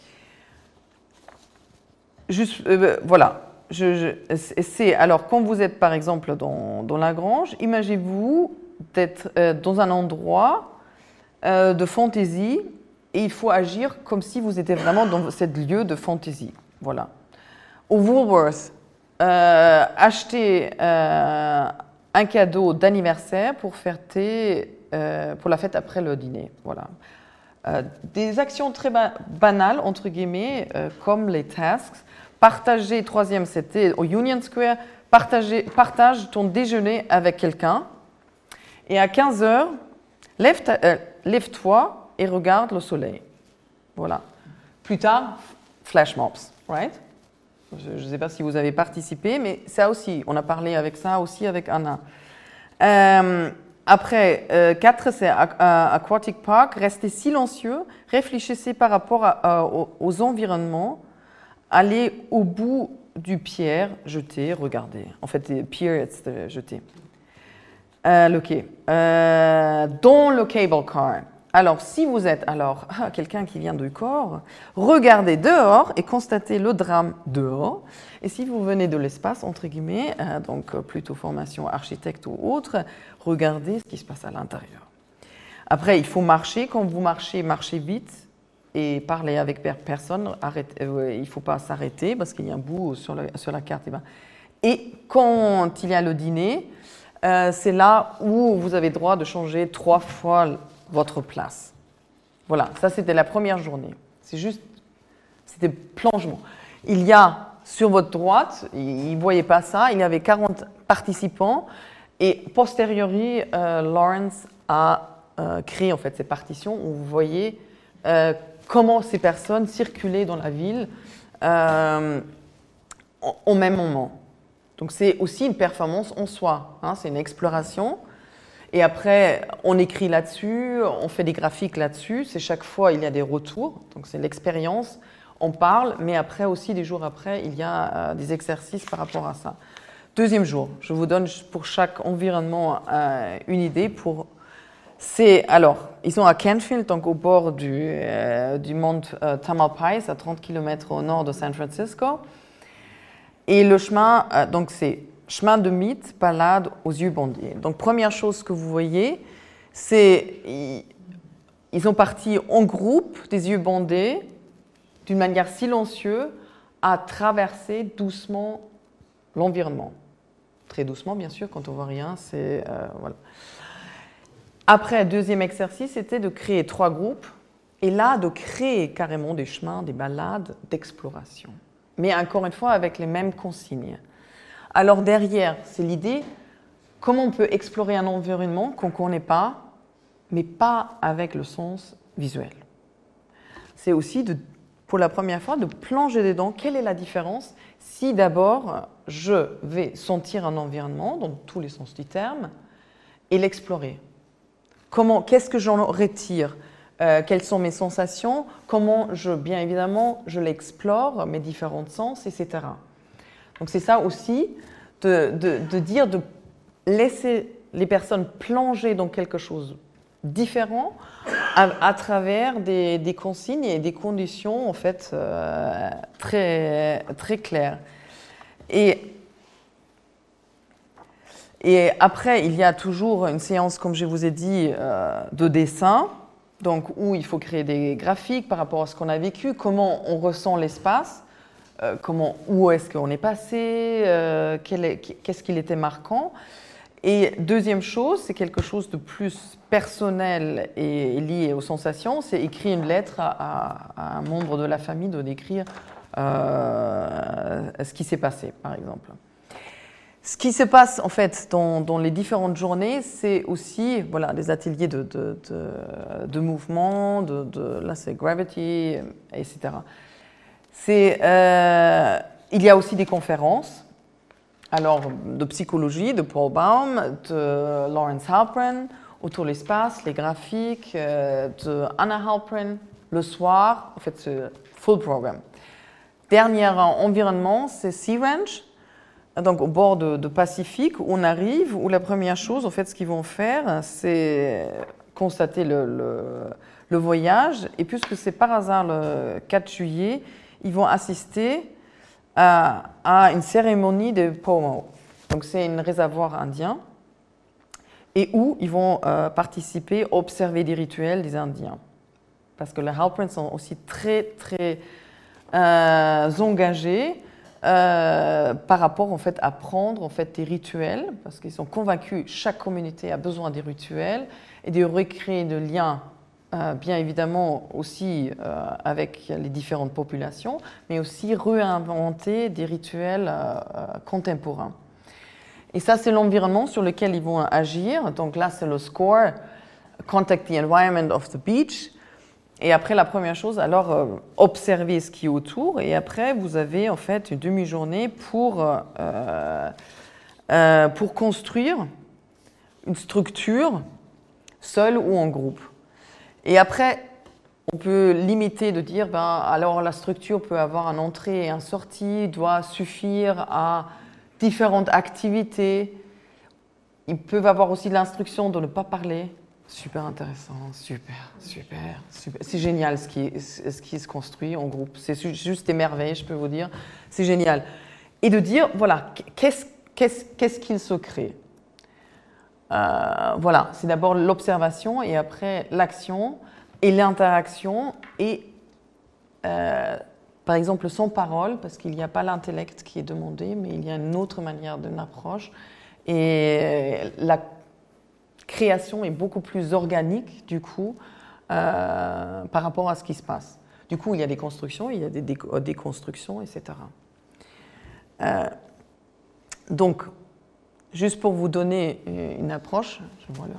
juste, euh, voilà. Je, je, c'est, alors, quand vous êtes par exemple dans, dans la grange, imaginez-vous d'être euh, dans un endroit euh, de fantaisie et il faut agir comme si vous étiez vraiment dans ce lieu de fantaisie. Voilà. Au Woolworth, euh, achetez euh, un cadeau d'anniversaire pour, fêter, euh, pour la fête après le dîner. Voilà. Euh, des actions très ba- banales, entre guillemets, euh, comme les tasks. Partager, troisième, c'était au Union Square, partager, partage ton déjeuner avec quelqu'un. Et à quinze heures, lève-toi euh, lève et regarde le soleil. Voilà. Plus tard, flash mobs, right? Je ne sais pas si vous avez participé, mais ça aussi, on a parlé avec ça aussi avec Anna. Euh, après, euh, quatre, c'est Aquatic Park, restez silencieux, réfléchissez par rapport à, à, aux, aux environnements. Allez au bout du pierre, jeter, regardez. En fait, pier, c'est jeter. Euh, le quai. Euh, dans le cable car. Alors, si vous êtes alors ah, quelqu'un qui vient du corps, regardez dehors et constatez le drame dehors. Et si vous venez de l'espace, entre guillemets, euh, donc plutôt formation architecte ou autre, regardez ce qui se passe à l'intérieur. Après, il faut marcher. Quand vous marchez, marchez vite. Et parler avec personne, arrête, euh, il ne faut pas s'arrêter parce qu'il y a un bout sur, le, sur la carte. Et, ben. et quand il y a le dîner, euh, c'est là où vous avez le droit de changer trois fois votre place. Voilà, ça c'était la première journée. C'est juste, c'était plongement. Il y a sur votre droite, ils ne voyaient pas ça, il y avait quarante participants et posteriori, euh, Lawrence a euh, créé en fait ces partitions où vous voyez euh, comment ces personnes circulaient dans la ville euh, au même moment. Donc c'est aussi une performance en soi, hein, c'est une exploration. Et après, on écrit là-dessus, on fait des graphiques là-dessus. C'est chaque fois, il y a des retours. Donc, c'est l'expérience. On parle, mais après aussi, des jours après, il y a euh, des exercices par rapport à ça. Deuxième jour, je vous donne pour chaque environnement euh, une idée. Pour... C'est, alors, ils sont à Canfield, donc au bord du, euh, du mont euh, Tamalpais, à trente kilomètres au nord de San Francisco. Et le chemin, euh, donc c'est chemin de mythe, balade aux yeux bandés. Donc, première chose que vous voyez, c'est ils, ils sont partis en groupe, des yeux bandés, d'une manière silencieuse, à traverser doucement l'environnement. Très doucement, bien sûr, quand on voit rien, c'est... Euh, voilà. Après, deuxième exercice, c'était de créer trois groupes, et là, de créer carrément des chemins, des balades d'exploration. Mais encore une fois, avec les mêmes consignes. Alors derrière, c'est l'idée, comment on peut explorer un environnement qu'on ne connaît pas, mais pas avec le sens visuel. C'est aussi, de, pour la première fois, de plonger dedans. Quelle est la différence si d'abord, je vais sentir un environnement, dans tous les sens du terme, et l'explorer. Comment, qu'est-ce que j'en retire? Euh, quelles sont mes sensations? Comment, je, bien évidemment, je l'explore, mes différents sens, et cetera. Donc c'est ça aussi, de, de, de dire, de laisser les personnes plonger dans quelque chose différent à, à travers des, des consignes et des conditions en fait euh, très, très claires. Et, et après, il y a toujours une séance, comme je vous ai dit, euh, de dessin, donc où il faut créer des graphiques par rapport à ce qu'on a vécu, comment on ressent l'espace, euh, comment, où est-ce qu'on est passé, euh, quel est, qu'est-ce qu'il était marquant. Et deuxième chose, c'est quelque chose de plus personnel et lié aux sensations, c'est écrire une lettre à, à, à un membre de la famille, de décrire euh, ce qui s'est passé, par exemple. Ce qui se passe en fait dans, dans les différentes journées, c'est aussi voilà, des ateliers de, de, de, de mouvement, de, de, là c'est gravity, et cetera. C'est, euh, il y a aussi des conférences. Alors, de psychologie, de Paul Baum, de Lawrence Halpern, autour de l'espace, les graphiques, euh, de Anna Halpern, le soir, en fait, c'est full programme. Dernier environnement, c'est Sea Ranch, donc au bord de, de Pacifique, où on arrive, où la première chose, en fait, ce qu'ils vont faire, c'est constater le, le, le voyage, et puisque c'est par hasard le quatre juillet, ils vont assister À, à une cérémonie de Pomo. Donc c'est un réservoir indien et où ils vont euh, participer, observer des rituels des Indiens. Parce que les Halperns sont aussi très, très euh, engagés euh, par rapport en fait, à prendre en fait, des rituels, parce qu'ils sont convaincus que chaque communauté a besoin des rituels et de recréer des liens. Euh, bien évidemment aussi euh, avec les différentes populations, mais aussi réinventer des rituels euh, euh, contemporains. Et ça, c'est l'environnement sur lequel ils vont agir. Donc là, c'est le score, contact the environment of the beach. Et après, la première chose, alors, euh, observer ce qui est autour. Et après, vous avez en fait une demi-journée pour, euh, euh, pour construire une structure, seule ou en groupe. Et après, on peut limiter de dire, ben, alors la structure peut avoir une entrée et une sortie, doit suffire à différentes activités. Ils peuvent avoir aussi l'instruction de ne pas parler. Super intéressant, super, super, super. C'est génial ce qui, ce qui se construit en groupe. C'est juste des merveilles, je peux vous dire. C'est génial. Et de dire, voilà, qu'est-ce qu'est-ce, qu'est-ce qu'il se crée ? Euh, voilà, c'est d'abord l'observation et après l'action et l'interaction et euh, par exemple sans parole parce qu'il n'y a pas l'intellect qui est demandé mais il y a une autre manière d'une approche et la création est beaucoup plus organique du coup euh, par rapport à ce qui se passe. Du coup, il y a des constructions, il y a des déconstructions, et cetera. Euh, donc, juste pour vous donner une approche, je vois là,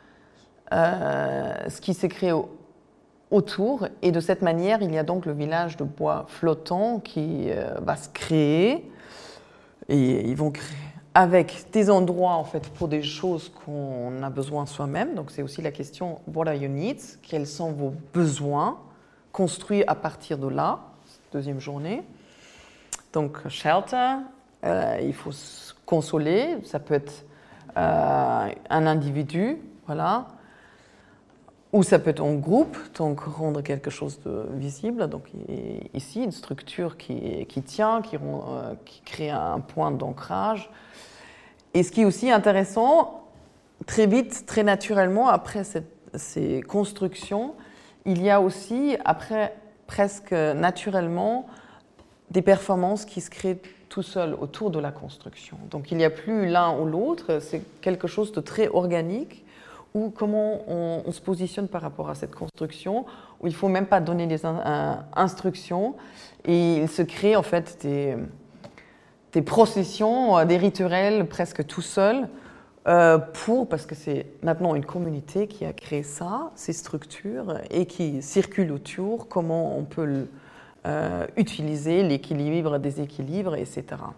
euh, ce qui s'est créé au, autour, et de cette manière, il y a donc le village de bois flottant qui euh, va se créer, et ils vont créer. avec des endroits en fait pour des choses qu'on a besoin soi-même. Donc c'est aussi la question what are your needs? Quels sont vos besoins? Construits à partir de là, deuxième journée. Donc shelter, euh, il faut se consoler, ça peut être euh, un individu, voilà. Ou ça peut être en groupe, donc rendre quelque chose de visible. Donc ici, une structure qui, qui tient, qui, rend, euh, qui crée un point d'ancrage. Et ce qui est aussi intéressant, très vite, très naturellement, après cette, ces constructions, il y a aussi, après, presque naturellement, des performances qui se créent tout seul autour de la construction. Donc il n'y a plus l'un ou l'autre, c'est quelque chose de très organique, ou comment on, on se positionne par rapport à cette construction, où il ne faut même pas donner des in, un, instructions, et il se crée en fait des, des processions, des rituels presque tout seul, euh, pour, parce que c'est maintenant une communauté qui a créé ça, ces structures, et qui circule autour, comment on peut euh, utiliser l'équilibre, déséquilibre, et cetera.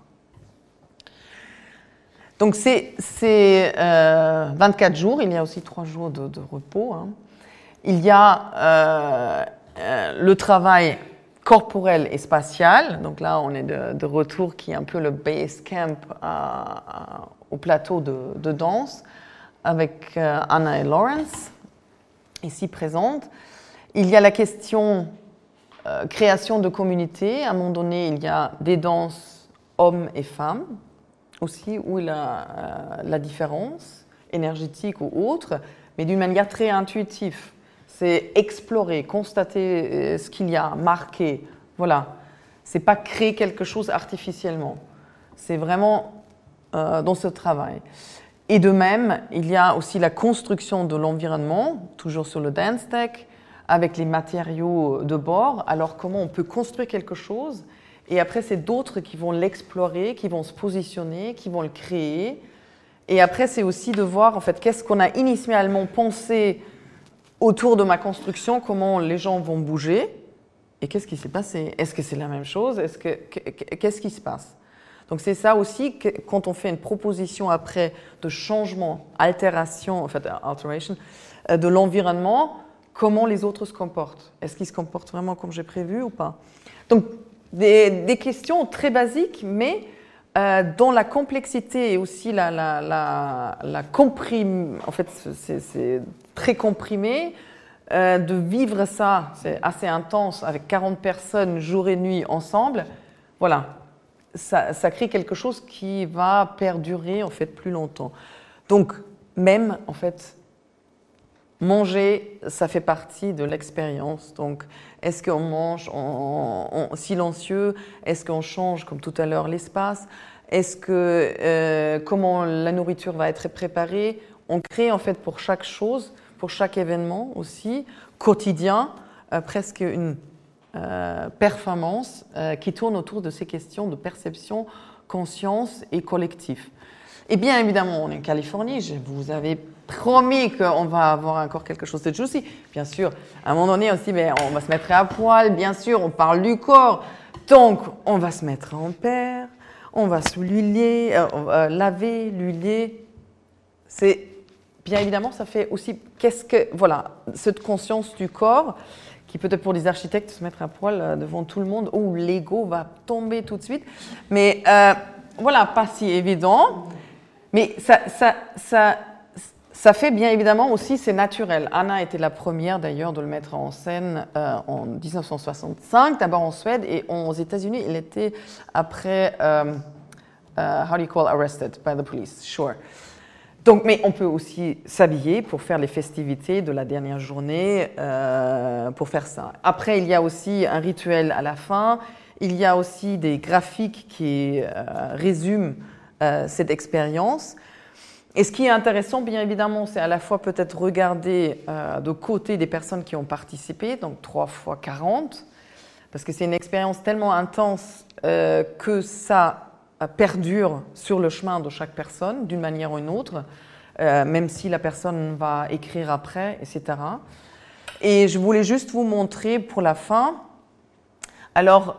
Donc c'est euh, vingt-quatre jours, il y a aussi trois jours de, de repos. Hein. Il y a euh, euh, le travail corporel et spatial. Donc là, on est de, de retour qui est un peu le base camp à, à, au plateau de, de danse avec euh, Anna et Lawrence, ici présentes. Il y a la question euh, création de communauté. À un moment donné, il y a des danses hommes et femmes. Aussi où il y a euh, la différence énergétique ou autre, mais d'une manière très intuitive. C'est explorer, constater euh, ce qu'il y a, marquer. Voilà. C'est pas créer quelque chose artificiellement. C'est vraiment euh, dans ce travail. Et de même, il y a aussi la construction de l'environnement, toujours sur le dance deck, avec les matériaux de bord. Alors comment on peut construire quelque chose? Et après, c'est d'autres qui vont l'explorer, qui vont se positionner, qui vont le créer. Et après, c'est aussi de voir, en fait, qu'est-ce qu'on a initialement pensé autour de ma construction, comment les gens vont bouger, et qu'est-ce qui s'est passé? Est-ce que c'est la même chose? Est-ce que, qu'est-ce qui se passe? Donc, c'est ça aussi, que, quand on fait une proposition après de changement, altération, en fait, alteration, de l'environnement, comment les autres se comportent? Est-ce qu'ils se comportent vraiment comme j'ai prévu ou pas? Donc, Des, des questions très basiques, mais euh, dont la complexité et aussi la, la, la, la comprime, en fait, c'est très comprimé. Euh, de vivre ça, c'est assez intense, avec quarante personnes, jour et nuit, ensemble. Voilà, ça, ça crée quelque chose qui va perdurer, en fait, plus longtemps. Donc, même, en fait, manger, ça fait partie de l'expérience. Donc, est-ce qu'on mange en, en, en silencieux? Est-ce qu'on change, comme tout à l'heure, l'espace? Est-ce que euh, comment la nourriture va être préparée? On crée en fait pour chaque chose, pour chaque événement aussi, quotidien, euh, presque une euh, performance euh, qui tourne autour de ces questions de perception, conscience et collectif. Et bien évidemment, on est en Californie, je vous avais promis qu'on va avoir encore quelque chose de juicy. Bien sûr, à un moment donné aussi, ben, on va se mettre à poil, bien sûr, on parle du corps. Donc, on va se mettre en paire, on va se l'huiler, euh, on va laver, l'huiler. C'est, bien évidemment, ça fait aussi, qu'est-ce que, voilà, cette conscience du corps qui peut-être pour les architectes se mettre à poil devant tout le monde, oh, l'ego va tomber tout de suite. Mais euh, voilà, pas si évident. Mais ça, ça, ça, ça fait bien évidemment aussi, c'est naturel. Anna était la première d'ailleurs de le mettre en scène euh, en mille neuf cent soixante-cinq, d'abord en Suède et aux États-Unis. Il était après, euh, uh, how do you call arrested by the police? Sure. Donc, mais on peut aussi s'habiller pour faire les festivités de la dernière journée, euh, pour faire ça. Après, il y a aussi un rituel à la fin. Il y a aussi des graphiques qui euh, résument Euh, cette expérience. Et ce qui est intéressant, bien évidemment, c'est à la fois peut-être regarder euh, de côté des personnes qui ont participé, donc trois fois quarante, parce que c'est une expérience tellement intense euh, que ça perdure sur le chemin de chaque personne, d'une manière ou une autre, euh, même si la personne va écrire après, et cetera. Et je voulais juste vous montrer pour la fin. Alors,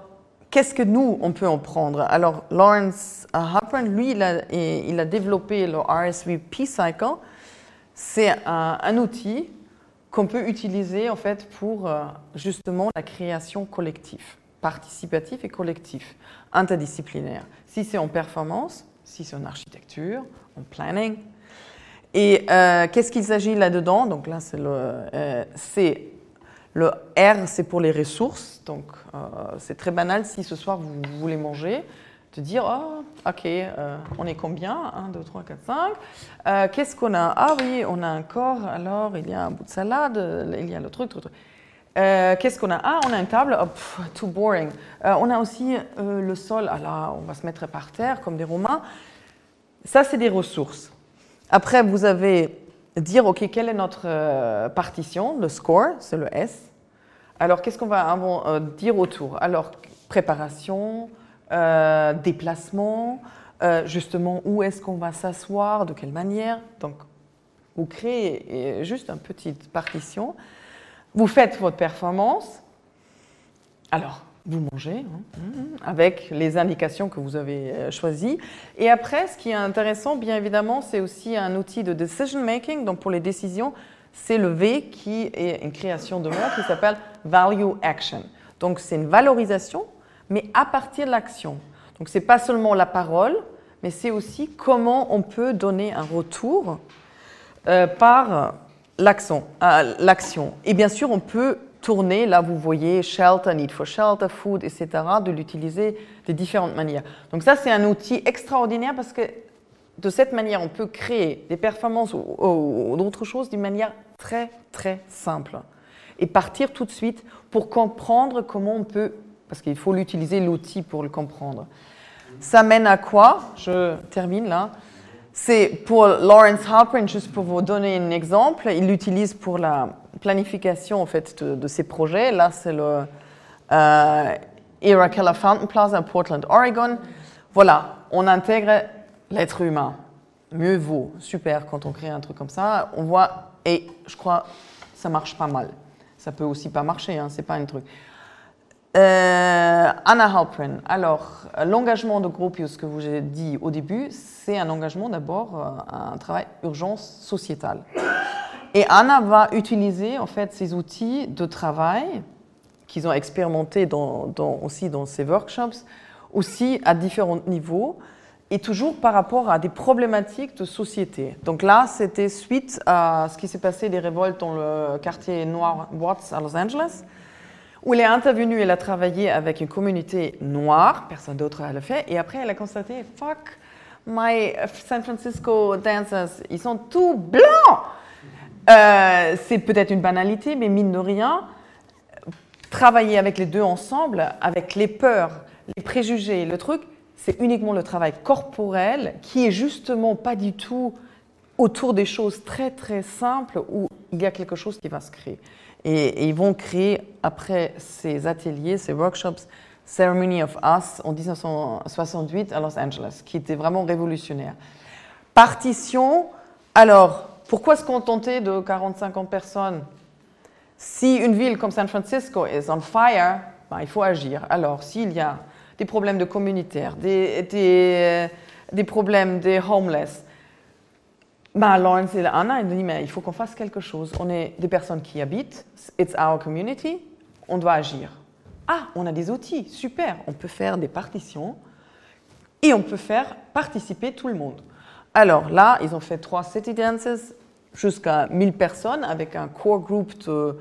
qu'est-ce que nous, on peut en prendre? Alors, Lawrence Halpern, lui, il a, il a développé le R S V P Cycle. C'est un, un outil qu'on peut utiliser en fait pour euh, justement la création collective, participative et collective, interdisciplinaire. Si c'est en performance, si c'est en architecture, en planning. Et euh, qu'est-ce qu'il s'agit là-dedans? Donc là, c'est le, euh, c'est le R, c'est pour les ressources. Donc euh, c'est très banal si ce soir vous, vous voulez manger, de dire oh, ok, euh, on est combien? un, deux, trois, quatre, cinq. Euh, qu'est-ce qu'on a? Ah oui, on a un corps, alors il y a un bout de salade, il y a le truc, truc, truc. Euh, qu'est-ce qu'on a? Ah, on a une table, oh, pff, too boring. Euh, on a aussi euh, le sol, ah là, on va se mettre par terre comme des Romains. Ça, c'est des ressources. Après, vous avez dire, ok, quelle est notre euh, partition? Le score, c'est le S. Alors, qu'est-ce qu'on va euh, dire autour? Alors, préparation, euh, déplacement, euh, justement, où est-ce qu'on va s'asseoir, de quelle manière. Donc, vous créez juste une petite partition. Vous faites votre performance. Alors, vous mangez hein, avec les indications que vous avez choisies. Et après, ce qui est intéressant, bien évidemment, c'est aussi un outil de decision making. Donc, pour les décisions, c'est le V qui est une création de moi qui s'appelle Value Action. Donc, c'est une valorisation, mais à partir de l'action. Donc, ce n'est pas seulement la parole, mais c'est aussi comment on peut donner un retour euh, par l'action. Euh, l'action. Et bien sûr, on peut tourner, là vous voyez shelter, need for shelter, food, et cetera, de l'utiliser de différentes manières. Donc ça, c'est un outil extraordinaire parce que de cette manière, on peut créer des performances ou, ou, ou d'autres choses d'une manière très, très simple. Et partir tout de suite pour comprendre comment on peut, parce qu'il faut l'utiliser, l'outil pour le comprendre. Ça mène à quoi? Je termine là. C'est pour Lawrence Halpern, juste pour vous donner un exemple, il l'utilise pour la planification en fait, de, de ses projets. Là, c'est le euh, Era Keller Fountain Plaza à Portland, Oregon. Voilà, on intègre l'être humain. Mieux vaut, super, quand on crée un truc comme ça, on voit, et je crois, ça marche pas mal. Ça peut aussi pas marcher, hein, c'est pas un truc. Euh, Anna Halpern, alors, l'engagement de groupe, ce que vous avez dit au début, c'est un engagement d'abord, un travail urgence sociétale. Et Anna va utiliser en fait ces outils de travail qu'ils ont expérimentés dans, dans, aussi dans ces workshops, aussi à différents niveaux, et toujours par rapport à des problématiques de société. Donc là, c'était suite à ce qui s'est passé, des révoltes dans le quartier noir Watts à Los Angeles, où elle est intervenue, elle a travaillé avec une communauté noire, personne d'autre l'a fait, et après elle a constaté, fuck, my San Francisco dancers, ils sont tout blancs. Euh, c'est peut-être une banalité, mais mine de rien, travailler avec les deux ensemble, avec les peurs, les préjugés, le truc, c'est uniquement le travail corporel qui est justement pas du tout autour des choses très très simples où il y a quelque chose qui va se créer. Et, et ils vont créer, après ces ateliers, ces workshops, Ceremony of Us en dix-neuf cent soixante-huit à Los Angeles, qui était vraiment révolutionnaire. Partition, alors, pourquoi se contenter de quarante à cinquante personnes? Si une ville comme San Francisco est on fire, ben, il faut agir. Alors, s'il y a des problèmes de communautaires, des, des, des problèmes des homeless, ben, Lawrence et Anna, ils disent, mais il faut qu'on fasse quelque chose. On est des personnes qui habitent, it's our community, on doit agir. Ah, on a des outils, super, on peut faire des partitions et on peut faire participer tout le monde. Alors là, ils ont fait trois city dances, jusqu'à mille personnes avec un core group de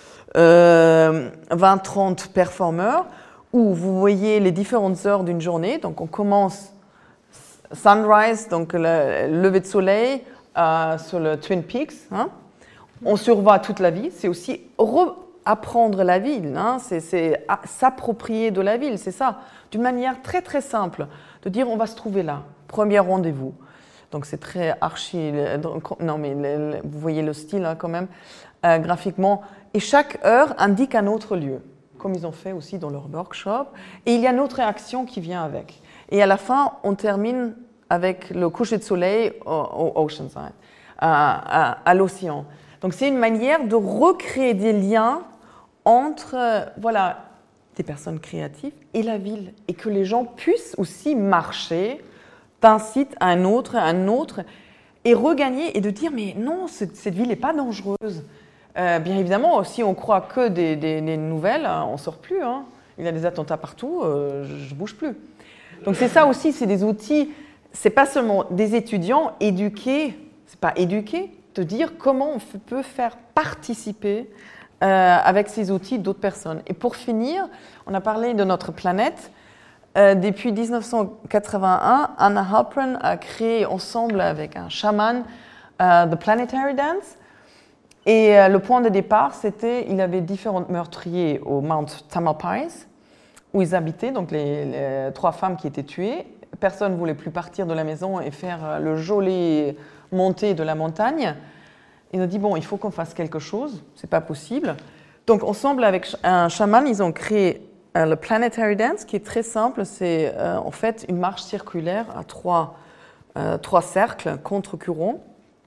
euh, vingt à trente performeurs où vous voyez les différentes heures d'une journée. Donc on commence sunrise, donc le lever de soleil euh, sur le Twin Peaks. Hein. On survoit toute la ville. C'est aussi apprendre la ville, hein. C'est, c'est s'approprier de la ville, c'est ça. D'une manière très très simple, de dire on va se trouver là, premier rendez-vous. Donc c'est très archi, non mais le, le, vous voyez le style hein, quand même, euh, graphiquement. Et chaque heure indique un autre lieu, comme ils ont fait aussi dans leur workshop. Et il y a une autre action qui vient avec. Et à la fin, on termine avec le coucher de soleil au, au Oceanside, à, à, à l'océan. Donc c'est une manière de recréer des liens entre, voilà, des personnes créatives et la ville, et que les gens puissent aussi marcher d'un site à un autre, à un autre, et regagner et de dire mais non, cette, cette ville n'est pas dangereuse. Euh, bien évidemment, si on croit que des, des, des nouvelles, on ne sort plus. Hein. Il y a des attentats partout, euh, je ne bouge plus. Donc c'est ça aussi, c'est des outils, c'est pas seulement des étudiants éduqués, c'est pas éduquer, de dire comment on peut faire participer euh, avec ces outils d'autres personnes. Et pour finir, on a parlé de notre planète. Euh, depuis mille neuf cent quatre-vingt-un, Anna Halpern a créé ensemble avec un chaman euh, The Planetary Dance. Et euh, le point de départ, c'était il y avait différents meurtriers au Mount Tamalpais, où ils habitaient, donc les, les trois femmes qui étaient tuées. Personne ne voulait plus partir de la maison et faire le joli montée de la montagne. Ils ont dit, bon, il faut qu'on fasse quelque chose, c'est pas possible. Donc, ensemble avec un chaman, ils ont créé euh, le Planetary Dance, qui est très simple. C'est euh, en fait une marche circulaire à trois, euh, trois cercles contre-courant.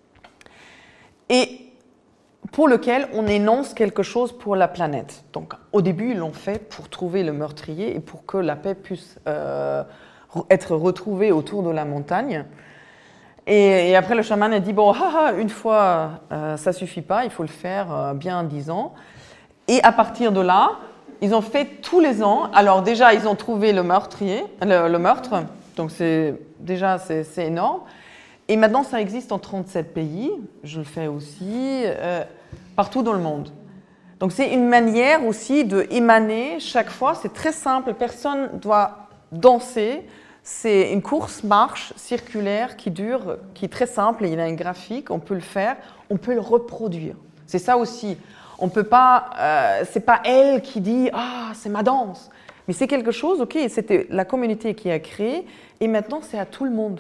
Et pour lequel on énonce quelque chose pour la planète. Donc, au début, ils l'ont fait pour trouver le meurtrier et pour que la paix puisse euh, être retrouvée autour de la montagne. Et, et après, le chaman a dit, bon, haha, une fois, euh, ça ne suffit pas, il faut le faire euh, bien dix ans. Et à partir de là, ils ont fait tous les ans. Alors déjà, ils ont trouvé le meurtrier, le, le meurtre, donc c'est, déjà, c'est, c'est énorme. Et maintenant, ça existe en trente-sept pays, je le fais aussi, euh, partout dans le monde. Donc c'est une manière aussi d'émaner chaque fois, c'est très simple, personne doit danser, c'est une course-marche circulaire qui dure, qui est très simple, il y a un graphique, on peut le faire, on peut le reproduire. C'est ça aussi, on peut pas, euh, c'est pas elle qui dit « Ah, c'est ma danse », mais c'est quelque chose, ok, c'était la communauté qui a créé, et maintenant c'est à tout le monde.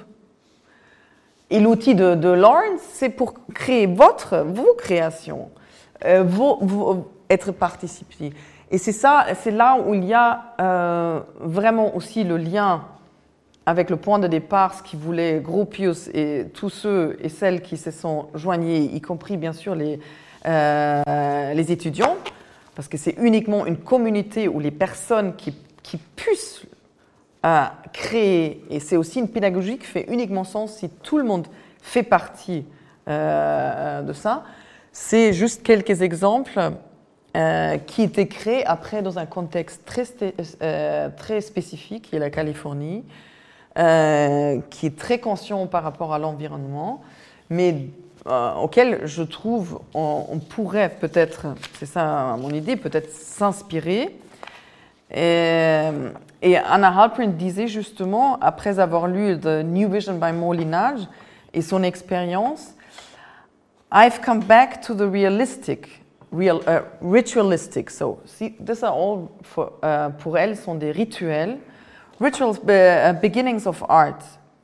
Et l'outil de, de Lawrence, c'est pour créer votre, vos créations, euh, vos, vos, être participatif. Et c'est ça, c'est là où il y a euh, vraiment aussi le lien avec le point de départ, ce qui voulait Gropius et tous ceux et celles qui se sont joignés, y compris bien sûr les, euh, les étudiants, parce que c'est uniquement une communauté où les personnes qui, qui puissent à créer, et c'est aussi une pédagogie qui fait uniquement sens si tout le monde fait partie euh, de ça. C'est juste quelques exemples euh, qui étaient créés après dans un contexte très, euh, très spécifique, qui est la Californie, euh, qui est très conscient par rapport à l'environnement, mais euh, auquel je trouve on, on pourrait peut-être, c'est ça mon idée, peut-être s'inspirer. Et, et Anna Halpern disait justement, après avoir lu The New Vision by Molinage et son expérience, I've come back to the realistic, real, uh, ritualistic. So, see, these are all for, uh, pour elle sont des rituels, rituals be, uh, beginnings of art,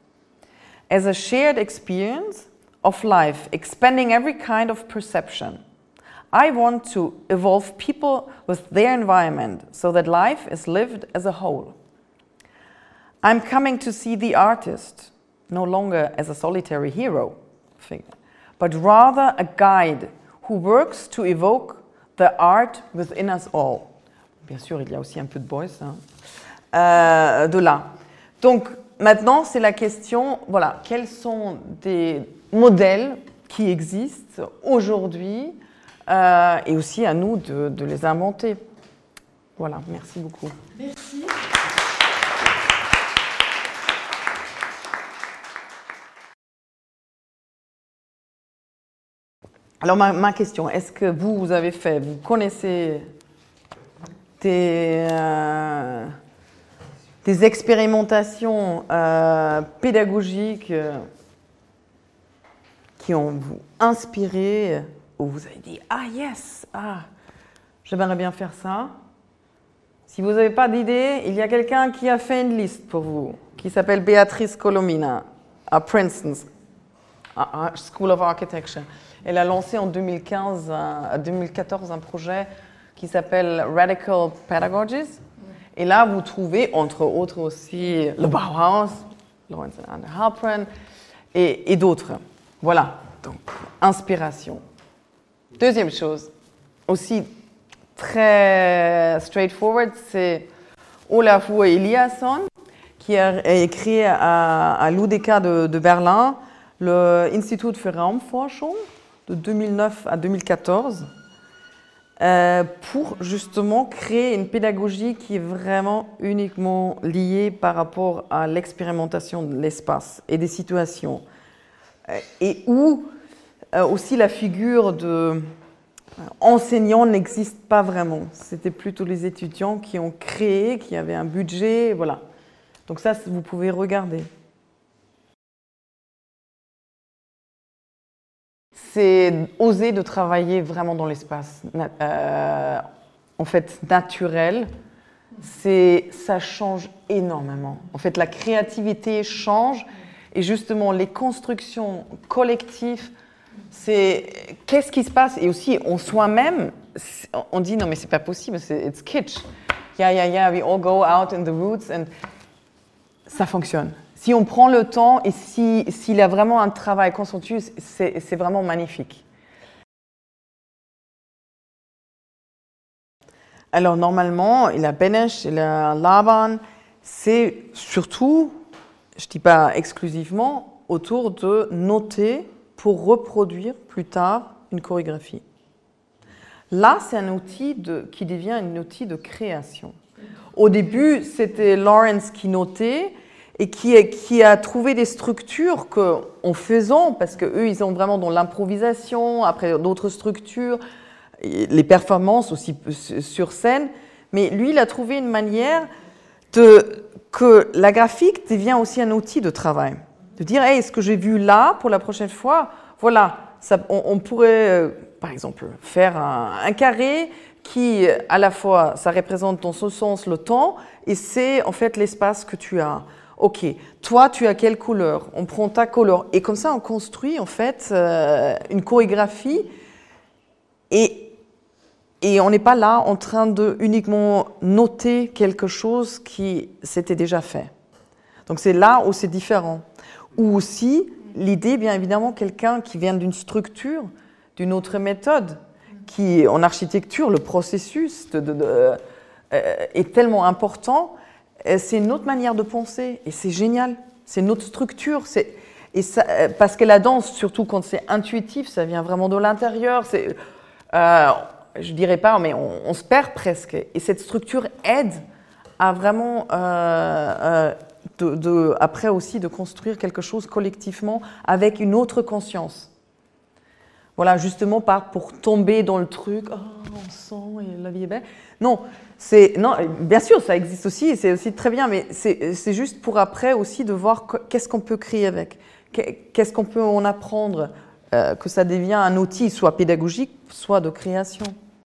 as a shared experience of life, expanding every kind of perception. I want to evolve people with their environment so that life is lived as a whole. I'm coming to see the artist no longer as a solitary hero figure, but rather a guide who works to evoke the art within us all. Bien sûr, il y a aussi un peu de Beuys hein, euh, de là. Donc maintenant, c'est la question, voilà, quels sont des modèles qui existent aujourd'hui Euh, et aussi à nous de, de les inventer. Voilà, merci beaucoup. Merci. Alors ma, ma question, est-ce que vous, vous avez fait, vous connaissez des, euh, des expérimentations euh, pédagogiques euh, qui ont vous inspiré, où vous avez dit « Ah yes, ah, j'aimerais bien faire ça ». Si vous n'avez pas d'idée, il y a quelqu'un qui a fait une liste pour vous, qui s'appelle Beatrice Colomina, à Princeton, à School of Architecture. Elle a lancé en deux mille quinze, un, deux mille quatorze un projet qui s'appelle Radical Pedagogies. Et là, vous trouvez, entre autres aussi, le Bauhaus, Lawrence and Anna Halpern, et, et d'autres. Voilà, donc, inspiration. Deuxième chose, aussi très straightforward, c'est Olafur Eliasson qui a créé à, à l'U D K de, de Berlin le Institut für Raumforschung de deux mille neuf à deux mille quatorze euh, pour justement créer une pédagogie qui est vraiment uniquement liée par rapport à l'expérimentation de l'espace et des situations euh, et où euh, aussi la figure de euh, enseignant n'existe pas vraiment. C'était plutôt les étudiants qui ont créé, qui avaient un budget, voilà. Donc ça, vous pouvez regarder. C'est oser de travailler vraiment dans l'espace, euh, en fait, naturel. C'est, ça change énormément. En fait, la créativité change et justement, les constructions collectives, c'est qu'est-ce qui se passe et aussi en soi-même, on dit non mais c'est pas possible, c'est it's kitsch. Yeah, yeah, yeah, we all go out in the woods and ça fonctionne. Si on prend le temps et si, s'il y a vraiment un travail consciencieux, c'est, c'est vraiment magnifique. Alors normalement, il y a Benesch, il y a Laban, c'est surtout, je ne dis pas exclusivement, autour de noter pour reproduire plus tard une chorégraphie. Là, c'est un outil de, qui devient un outil de création. Au début, c'était Lawrence qui notait et qui, qui a trouvé des structures qu'en faisant, parce qu'eux, ils sont vraiment dans l'improvisation, après d'autres structures, les performances aussi sur scène, mais lui, il a trouvé une manière de, que la graphique devient aussi un outil de travail. De dire, hey, ce que j'ai vu là, pour la prochaine fois, voilà, ça, on, on pourrait, euh, par exemple, faire un, un carré qui, à la fois, ça représente dans ce sens le temps, et c'est en fait l'espace que tu as. Ok, toi, tu as quelle couleur? On prend ta couleur. Et comme ça, on construit en fait euh, une chorégraphie, et, et on n'est pas là en train de uniquement noter quelque chose qui s'était déjà fait. Donc c'est là où c'est différent. Ou aussi, l'idée, bien évidemment, quelqu'un qui vient d'une structure, d'une autre méthode, qui, en architecture, le processus de, de, de, euh, est tellement important, c'est une autre manière de penser, et c'est génial, c'est une autre structure, c'est, et ça, parce que la danse, surtout quand c'est intuitif, ça vient vraiment de l'intérieur, c'est, euh, je dirais pas, mais on, on se perd presque, et cette structure aide à vraiment... Euh, euh, De, de, après aussi de construire quelque chose collectivement avec une autre conscience. Voilà, justement pas pour tomber dans le truc, oh, on sent et la vie est belle. Non, c'est, non, bien sûr, ça existe aussi, et c'est aussi très bien, mais c'est, c'est juste pour après aussi de voir qu'est-ce qu'on peut créer avec, qu'est-ce qu'on peut en apprendre, euh, que ça devient un outil soit pédagogique, soit de création.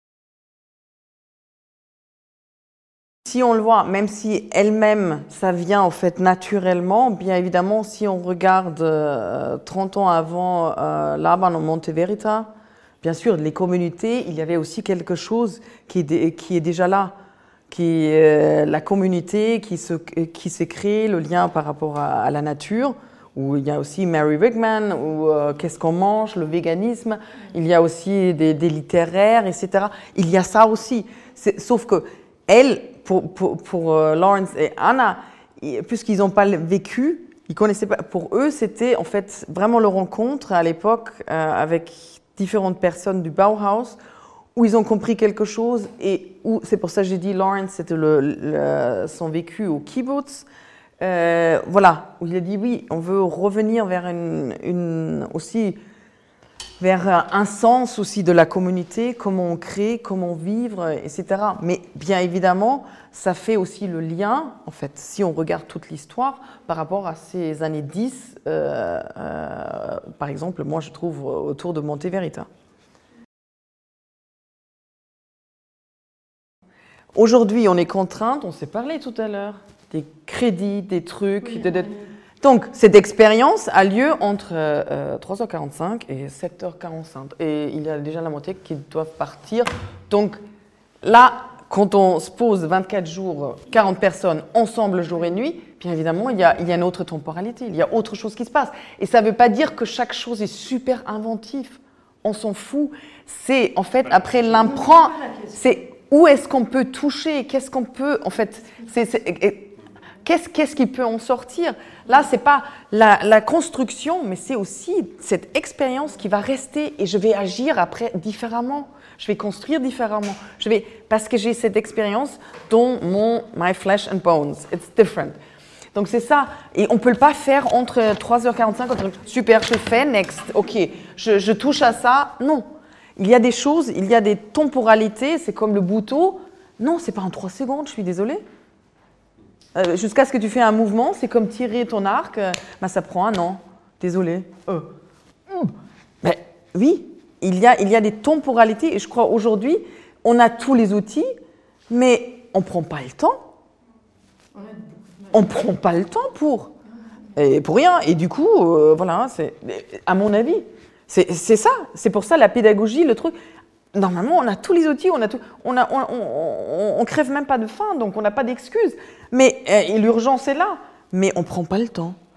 Si on le voit, même si elle-même, ça vient en fait naturellement, bien évidemment, si on regarde euh, trente ans avant euh, Laban au Monte Verita, bien sûr, les communautés, il y avait aussi quelque chose qui est, qui est déjà là, qui est euh, la communauté qui, se, qui s'est créée, le lien par rapport à, à la nature, où il y a aussi Mary Wigman, où euh, qu'est-ce qu'on mange, le véganisme, il y a aussi des, des littéraires, et cetera. Il y a ça aussi, c'est, sauf que elle, pour, pour, pour euh, Lawrence et Anna, puisqu'ils n'ont pas vécu, ils connaissaient pas. Pour eux, c'était en fait vraiment leur rencontre à l'époque euh, avec différentes personnes du Bauhaus, où ils ont compris quelque chose et où, c'est pour ça que j'ai dit Lawrence, c'était le, le, son vécu au kibbutz. Euh, voilà, où il a dit oui, on veut revenir vers une, une aussi vers un sens aussi de la communauté, comment on crée, comment vivre, et cetera. Mais bien évidemment, ça fait aussi le lien, en fait, si on regarde toute l'histoire, par rapport à ces années dix, euh, euh, par exemple, moi je trouve autour de Monte Verita. Aujourd'hui, on est contrainte, on s'est parlé tout à l'heure, des crédits, des trucs, oui, de, de... Donc, cette expérience a lieu entre euh, trois heures quarante-cinq et sept heures quarante-cinq. Et il y a déjà la moitié qui doivent partir. Donc, là, quand on se pose vingt-quatre jours, quarante personnes ensemble jour et nuit, bien évidemment, il y a, il y a une autre temporalité, il y a autre chose qui se passe. Et ça ne veut pas dire que chaque chose est super inventif. On s'en fout. C'est, en fait, après l'impro, c'est où est-ce qu'on peut toucher? Qu'est-ce qu'on peut, en fait, c'est, c'est, qu'est-ce, qu'est-ce qui peut en sortir? Là, c'est pas la, la construction, mais c'est aussi cette expérience qui va rester et je vais agir après différemment. Je vais construire différemment. Je vais, parce que j'ai cette expérience dans mon my flesh and bones. It's different. Donc c'est ça. Et on ne peut pas faire entre trois heures quarante-cinq, entre super, je fais, next, ok, je, je touche à ça. Non. Il y a des choses, il y a des temporalités, c'est comme le bouton. Non, c'est pas en trois secondes, je suis désolée. Euh, jusqu'à ce que tu fais un mouvement, c'est comme tirer ton arc, euh, bah, ça prend un an. Désolée. Euh. Mais oui, il y, a, il y a des temporalités et je crois aujourd'hui, on a tous les outils, mais on ne prend pas le temps. On ne prend pas le temps pour. Et pour rien. Et du coup, euh, voilà, c'est, à mon avis, c'est, c'est ça. C'est pour ça la pédagogie, le truc. Normalement, on a tous les outils, on a tout, on a, on, on, on, on crève même pas de faim, donc on n'a pas d'excuses. Mais euh, l'urgence est là, mais on prend pas le temps.